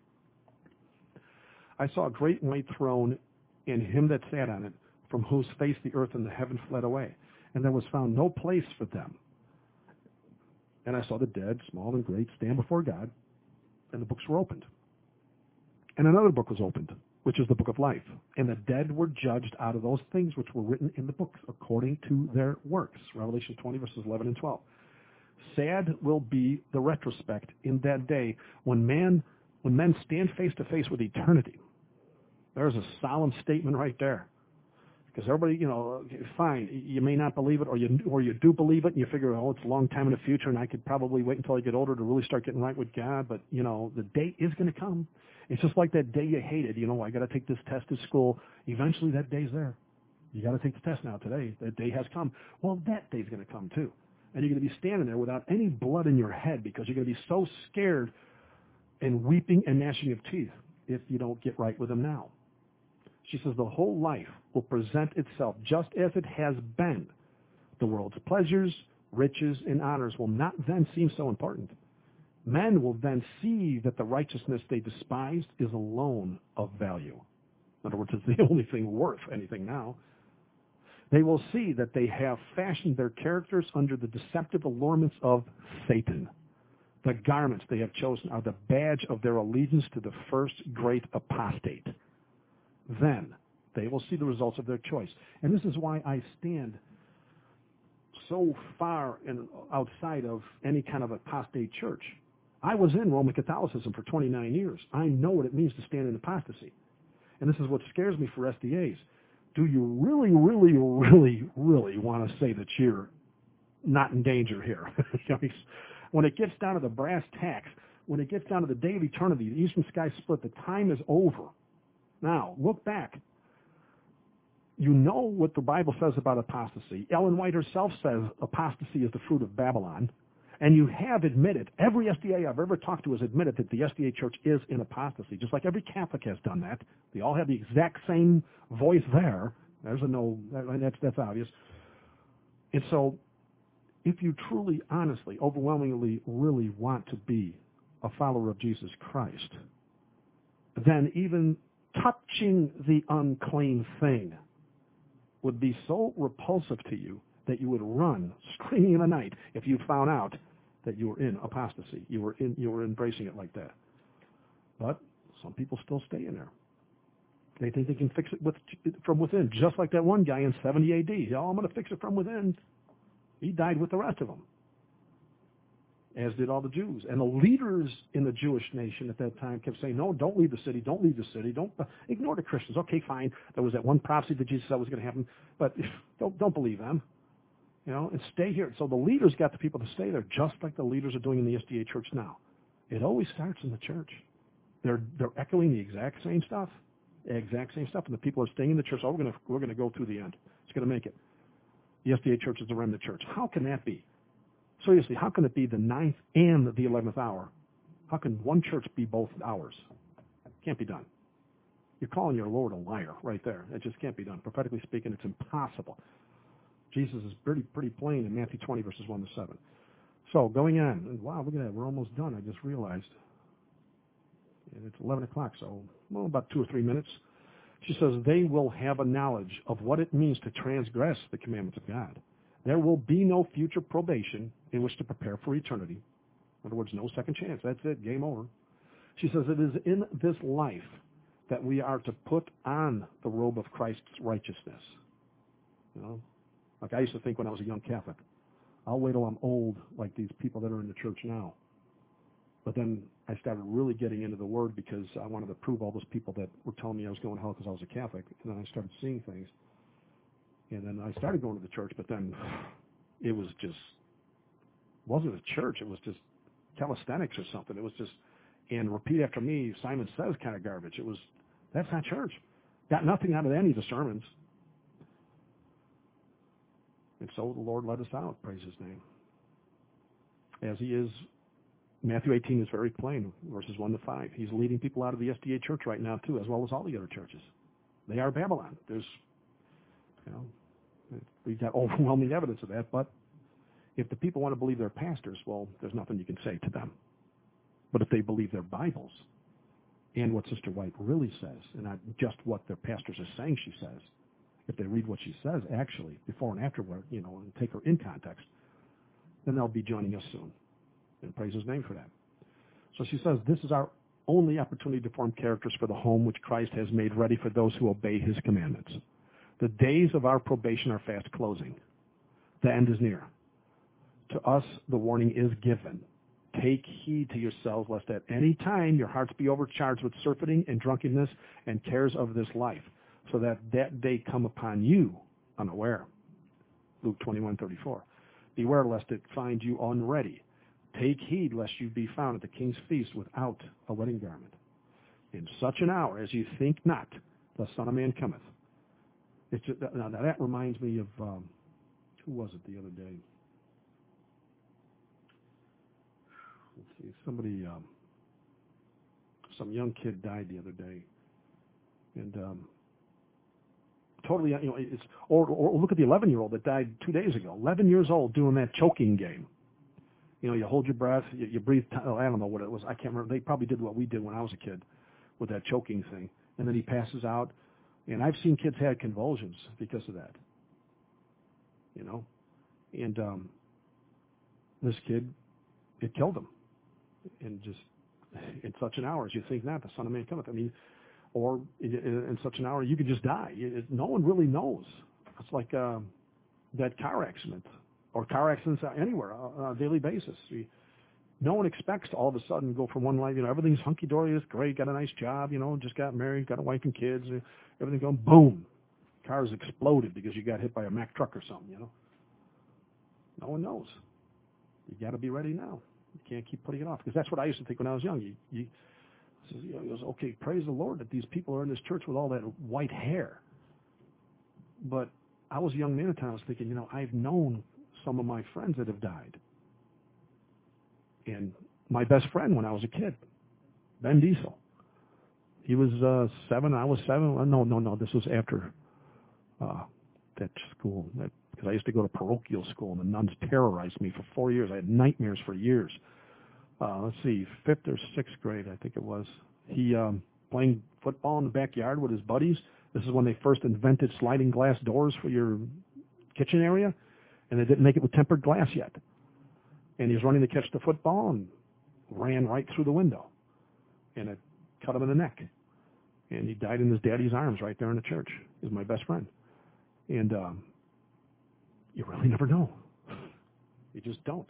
I saw a great white throne and him that sat on it, from whose face the earth and the heaven fled away, and there was found no place for them. And I saw the dead, small and great, stand before God, and the books were opened. And another book was opened, which is the book of life. And the dead were judged out of those things which were written in the books according to their works. Revelation 20, verses 11 and 12. Sad will be the retrospect in that day when men stand face to face with eternity. There's a solemn statement right there. Because everybody, fine, you may not believe it, or you do believe it, and you figure, it's a long time in the future, and I could probably wait until I get older to really start getting right with God. But, the date is going to come. It's just like that day you hated. I got to take this test at school. Eventually that day's there. You got to take the test now today. That day has come. Well, that day's going to come too. And you're going to be standing there without any blood in your head because you're going to be so scared and weeping and gnashing of teeth if you don't get right with him now. She says the whole life will present itself just as it has been. The world's pleasures, riches, and honors will not then seem so important. Men will then see that the righteousness they despised is alone of value. In other words, it's the only thing worth anything now. They will see that they have fashioned their characters under the deceptive allurements of Satan. The garments they have chosen are the badge of their allegiance to the first great apostate. Then they will see the results of their choice. And this is why I stand so far outside of any kind of apostate church. I was in Roman Catholicism for 29 years. I know what it means to stand in apostasy. And this is what scares me for SDAs. Do you really, really, really, really want to say that you're not in danger here? When it gets down to the brass tacks, when it gets down to the day of eternity, the eastern sky split, the time is over. Now, look back. You know what the Bible says about apostasy. Ellen White herself says apostasy is the fruit of Babylon. And you have admitted, every SDA I've ever talked to has admitted that the SDA church is in apostasy, just like every Catholic has done that. They all have the exact same voice there. There's a no, that's obvious. And so, if you truly, honestly, overwhelmingly, really want to be a follower of Jesus Christ, then even touching the unclean thing would be so repulsive to you that you would run screaming in the night if you found out that you were in apostasy. You were embracing it like that. But some people still stay in there. They think they can fix it from within, just like that one guy in 70 A.D. Oh, I'm going to fix it from within. He died with the rest of them, as did all the Jews. And the leaders in the Jewish nation at that time kept saying, no, don't leave the city, don't leave the city, don't ignore the Christians. Okay, fine. There was that one prophecy that Jesus said was going to happen, but don't believe them. And stay here. So the leaders got the people to stay there, just like the leaders are doing in the SDA church now. It always starts in the church. They're echoing the exact same stuff, and the people are staying in the church. Oh, we're going to go through the end. It's going to make it. The SDA church is the remnant church. How can that be? Seriously, how can it be the 9th and the 11th hour? How can one church be both hours? Can't be done. You're calling your Lord a liar right there. It just can't be done. Prophetically speaking, it's impossible. Jesus is pretty plain in Matthew 20, verses 1 to 7. So, going on. And wow, look at that. We're almost done. I just realized. And it's 11 o'clock, so about 2 or 3 minutes. She says, they will have a knowledge of what it means to transgress the commandments of God. There will be no future probation in which to prepare for eternity. In other words, no second chance. That's it. Game over. She says, it is in this life that we are to put on the robe of Christ's righteousness. Like I used to think when I was a young Catholic, I'll wait till I'm old like these people that are in the church now. But then I started really getting into the Word because I wanted to prove all those people that were telling me I was going to hell because I was a Catholic. And then I started seeing things. And then I started going to the church, but then it wasn't a church. It was just calisthenics or something. It was just, and repeat after me, Simon Says kind of garbage. That's not church. Got nothing out of any of the sermons. And so the Lord let us out, praise his name. As he is, Matthew 18 is very plain, verses 1 to 5. He's leading people out of the SDA church right now, too, as well as all the other churches. They are Babylon. We've got overwhelming evidence of that, but if the people want to believe their pastors, well, there's nothing you can say to them. But if they believe their Bibles and what Sister White really says, and not just what their pastors are saying she says, if they read what she says, actually, before and afterward, and take her in context, then they'll be joining us soon. And praise his name for that. So she says, this is our only opportunity to form characters for the home which Christ has made ready for those who obey his commandments. The days of our probation are fast closing. The end is near. To us, the warning is given. Take heed to yourselves, lest at any time your hearts be overcharged with surfeiting and drunkenness and cares of this life, so that that day come upon you unaware. Luke 21:34. Beware lest it find you unready. Take heed lest you be found at the king's feast without a wedding garment. In such an hour as you think not, the Son of Man cometh. It's just, now that reminds me of, who was it the other day? Let's see, somebody, some young kid died the other day. And totally, it's, or look at the 11-year-old that died 2 days ago. 11 years old doing that choking game. You hold your breath, you breathe, I don't know what it was, I can't remember. They probably did what we did when I was a kid with that choking thing. And then he passes out. And I've seen kids have convulsions because of that. And this kid, it killed him. And just in such an hour as you think not, the Son of Man cometh. I mean, or in such an hour you could just die. No one really knows. It's like that car accident or car accidents anywhere on a daily basis. No one expects to all of a sudden go from one life, everything's hunky-dory, it's great, got a nice job, just got married, got a wife and kids, everything going, boom. Cars exploded because you got hit by a Mack truck or something, No one knows. You got to be ready now. You can't keep putting it off. Because that's what I used to think when I was young. It was, okay, praise the Lord that these people are in this church with all that white hair. But I was a young man at the time. I was thinking, I've known some of my friends that have died. And my best friend when I was a kid, Ben Diesel. He was 7, I was 7. No, this was after that school. Because I used to go to parochial school, and the nuns terrorized me for 4 years. I had nightmares for years. Let's see, 5th or 6th grade, I think it was. He playing football in the backyard with his buddies. This is when they first invented sliding glass doors for your kitchen area, and they didn't make it with tempered glass yet. And he was running to catch the football and ran right through the window. And it cut him in the neck. And he died in his daddy's arms right there in the church. He was my best friend. And you really never know. You just don't.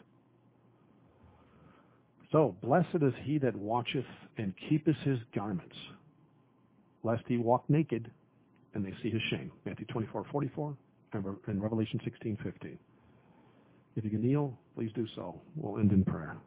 So, blessed is he that watcheth and keepeth his garments, lest he walk naked and they see his shame. Matthew 24:44 and Revelation 16:15. If you can kneel, please do so. We'll end in prayer.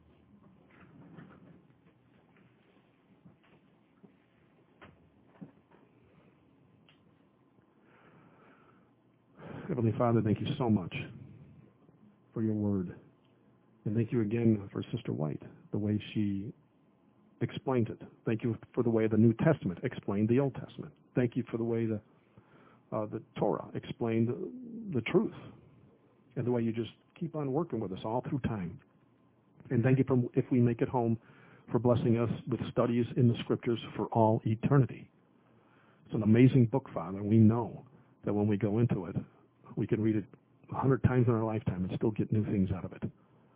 Heavenly Father, thank you so much for your word. And thank you again for Sister White, the way she explained it. Thank you for the way the New Testament explained the Old Testament. Thank you for the way the Torah explained the truth. And the way you just keep on working with us all through time. And thank you for, if we make it home, for blessing us with studies in the Scriptures for all eternity. It's an amazing book, Father. We know that when we go into it, we can read it 100 times in our lifetime and still get new things out of it.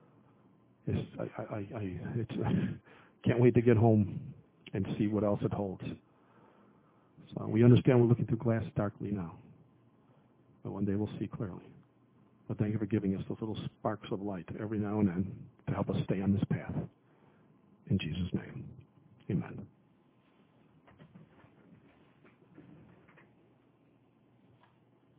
Can't wait to get home and see what else it holds. So we understand we're looking through glass darkly now, but one day we'll see clearly. But thank you for giving us those little sparks of light every now and then to help us stay on this path. In Jesus' name.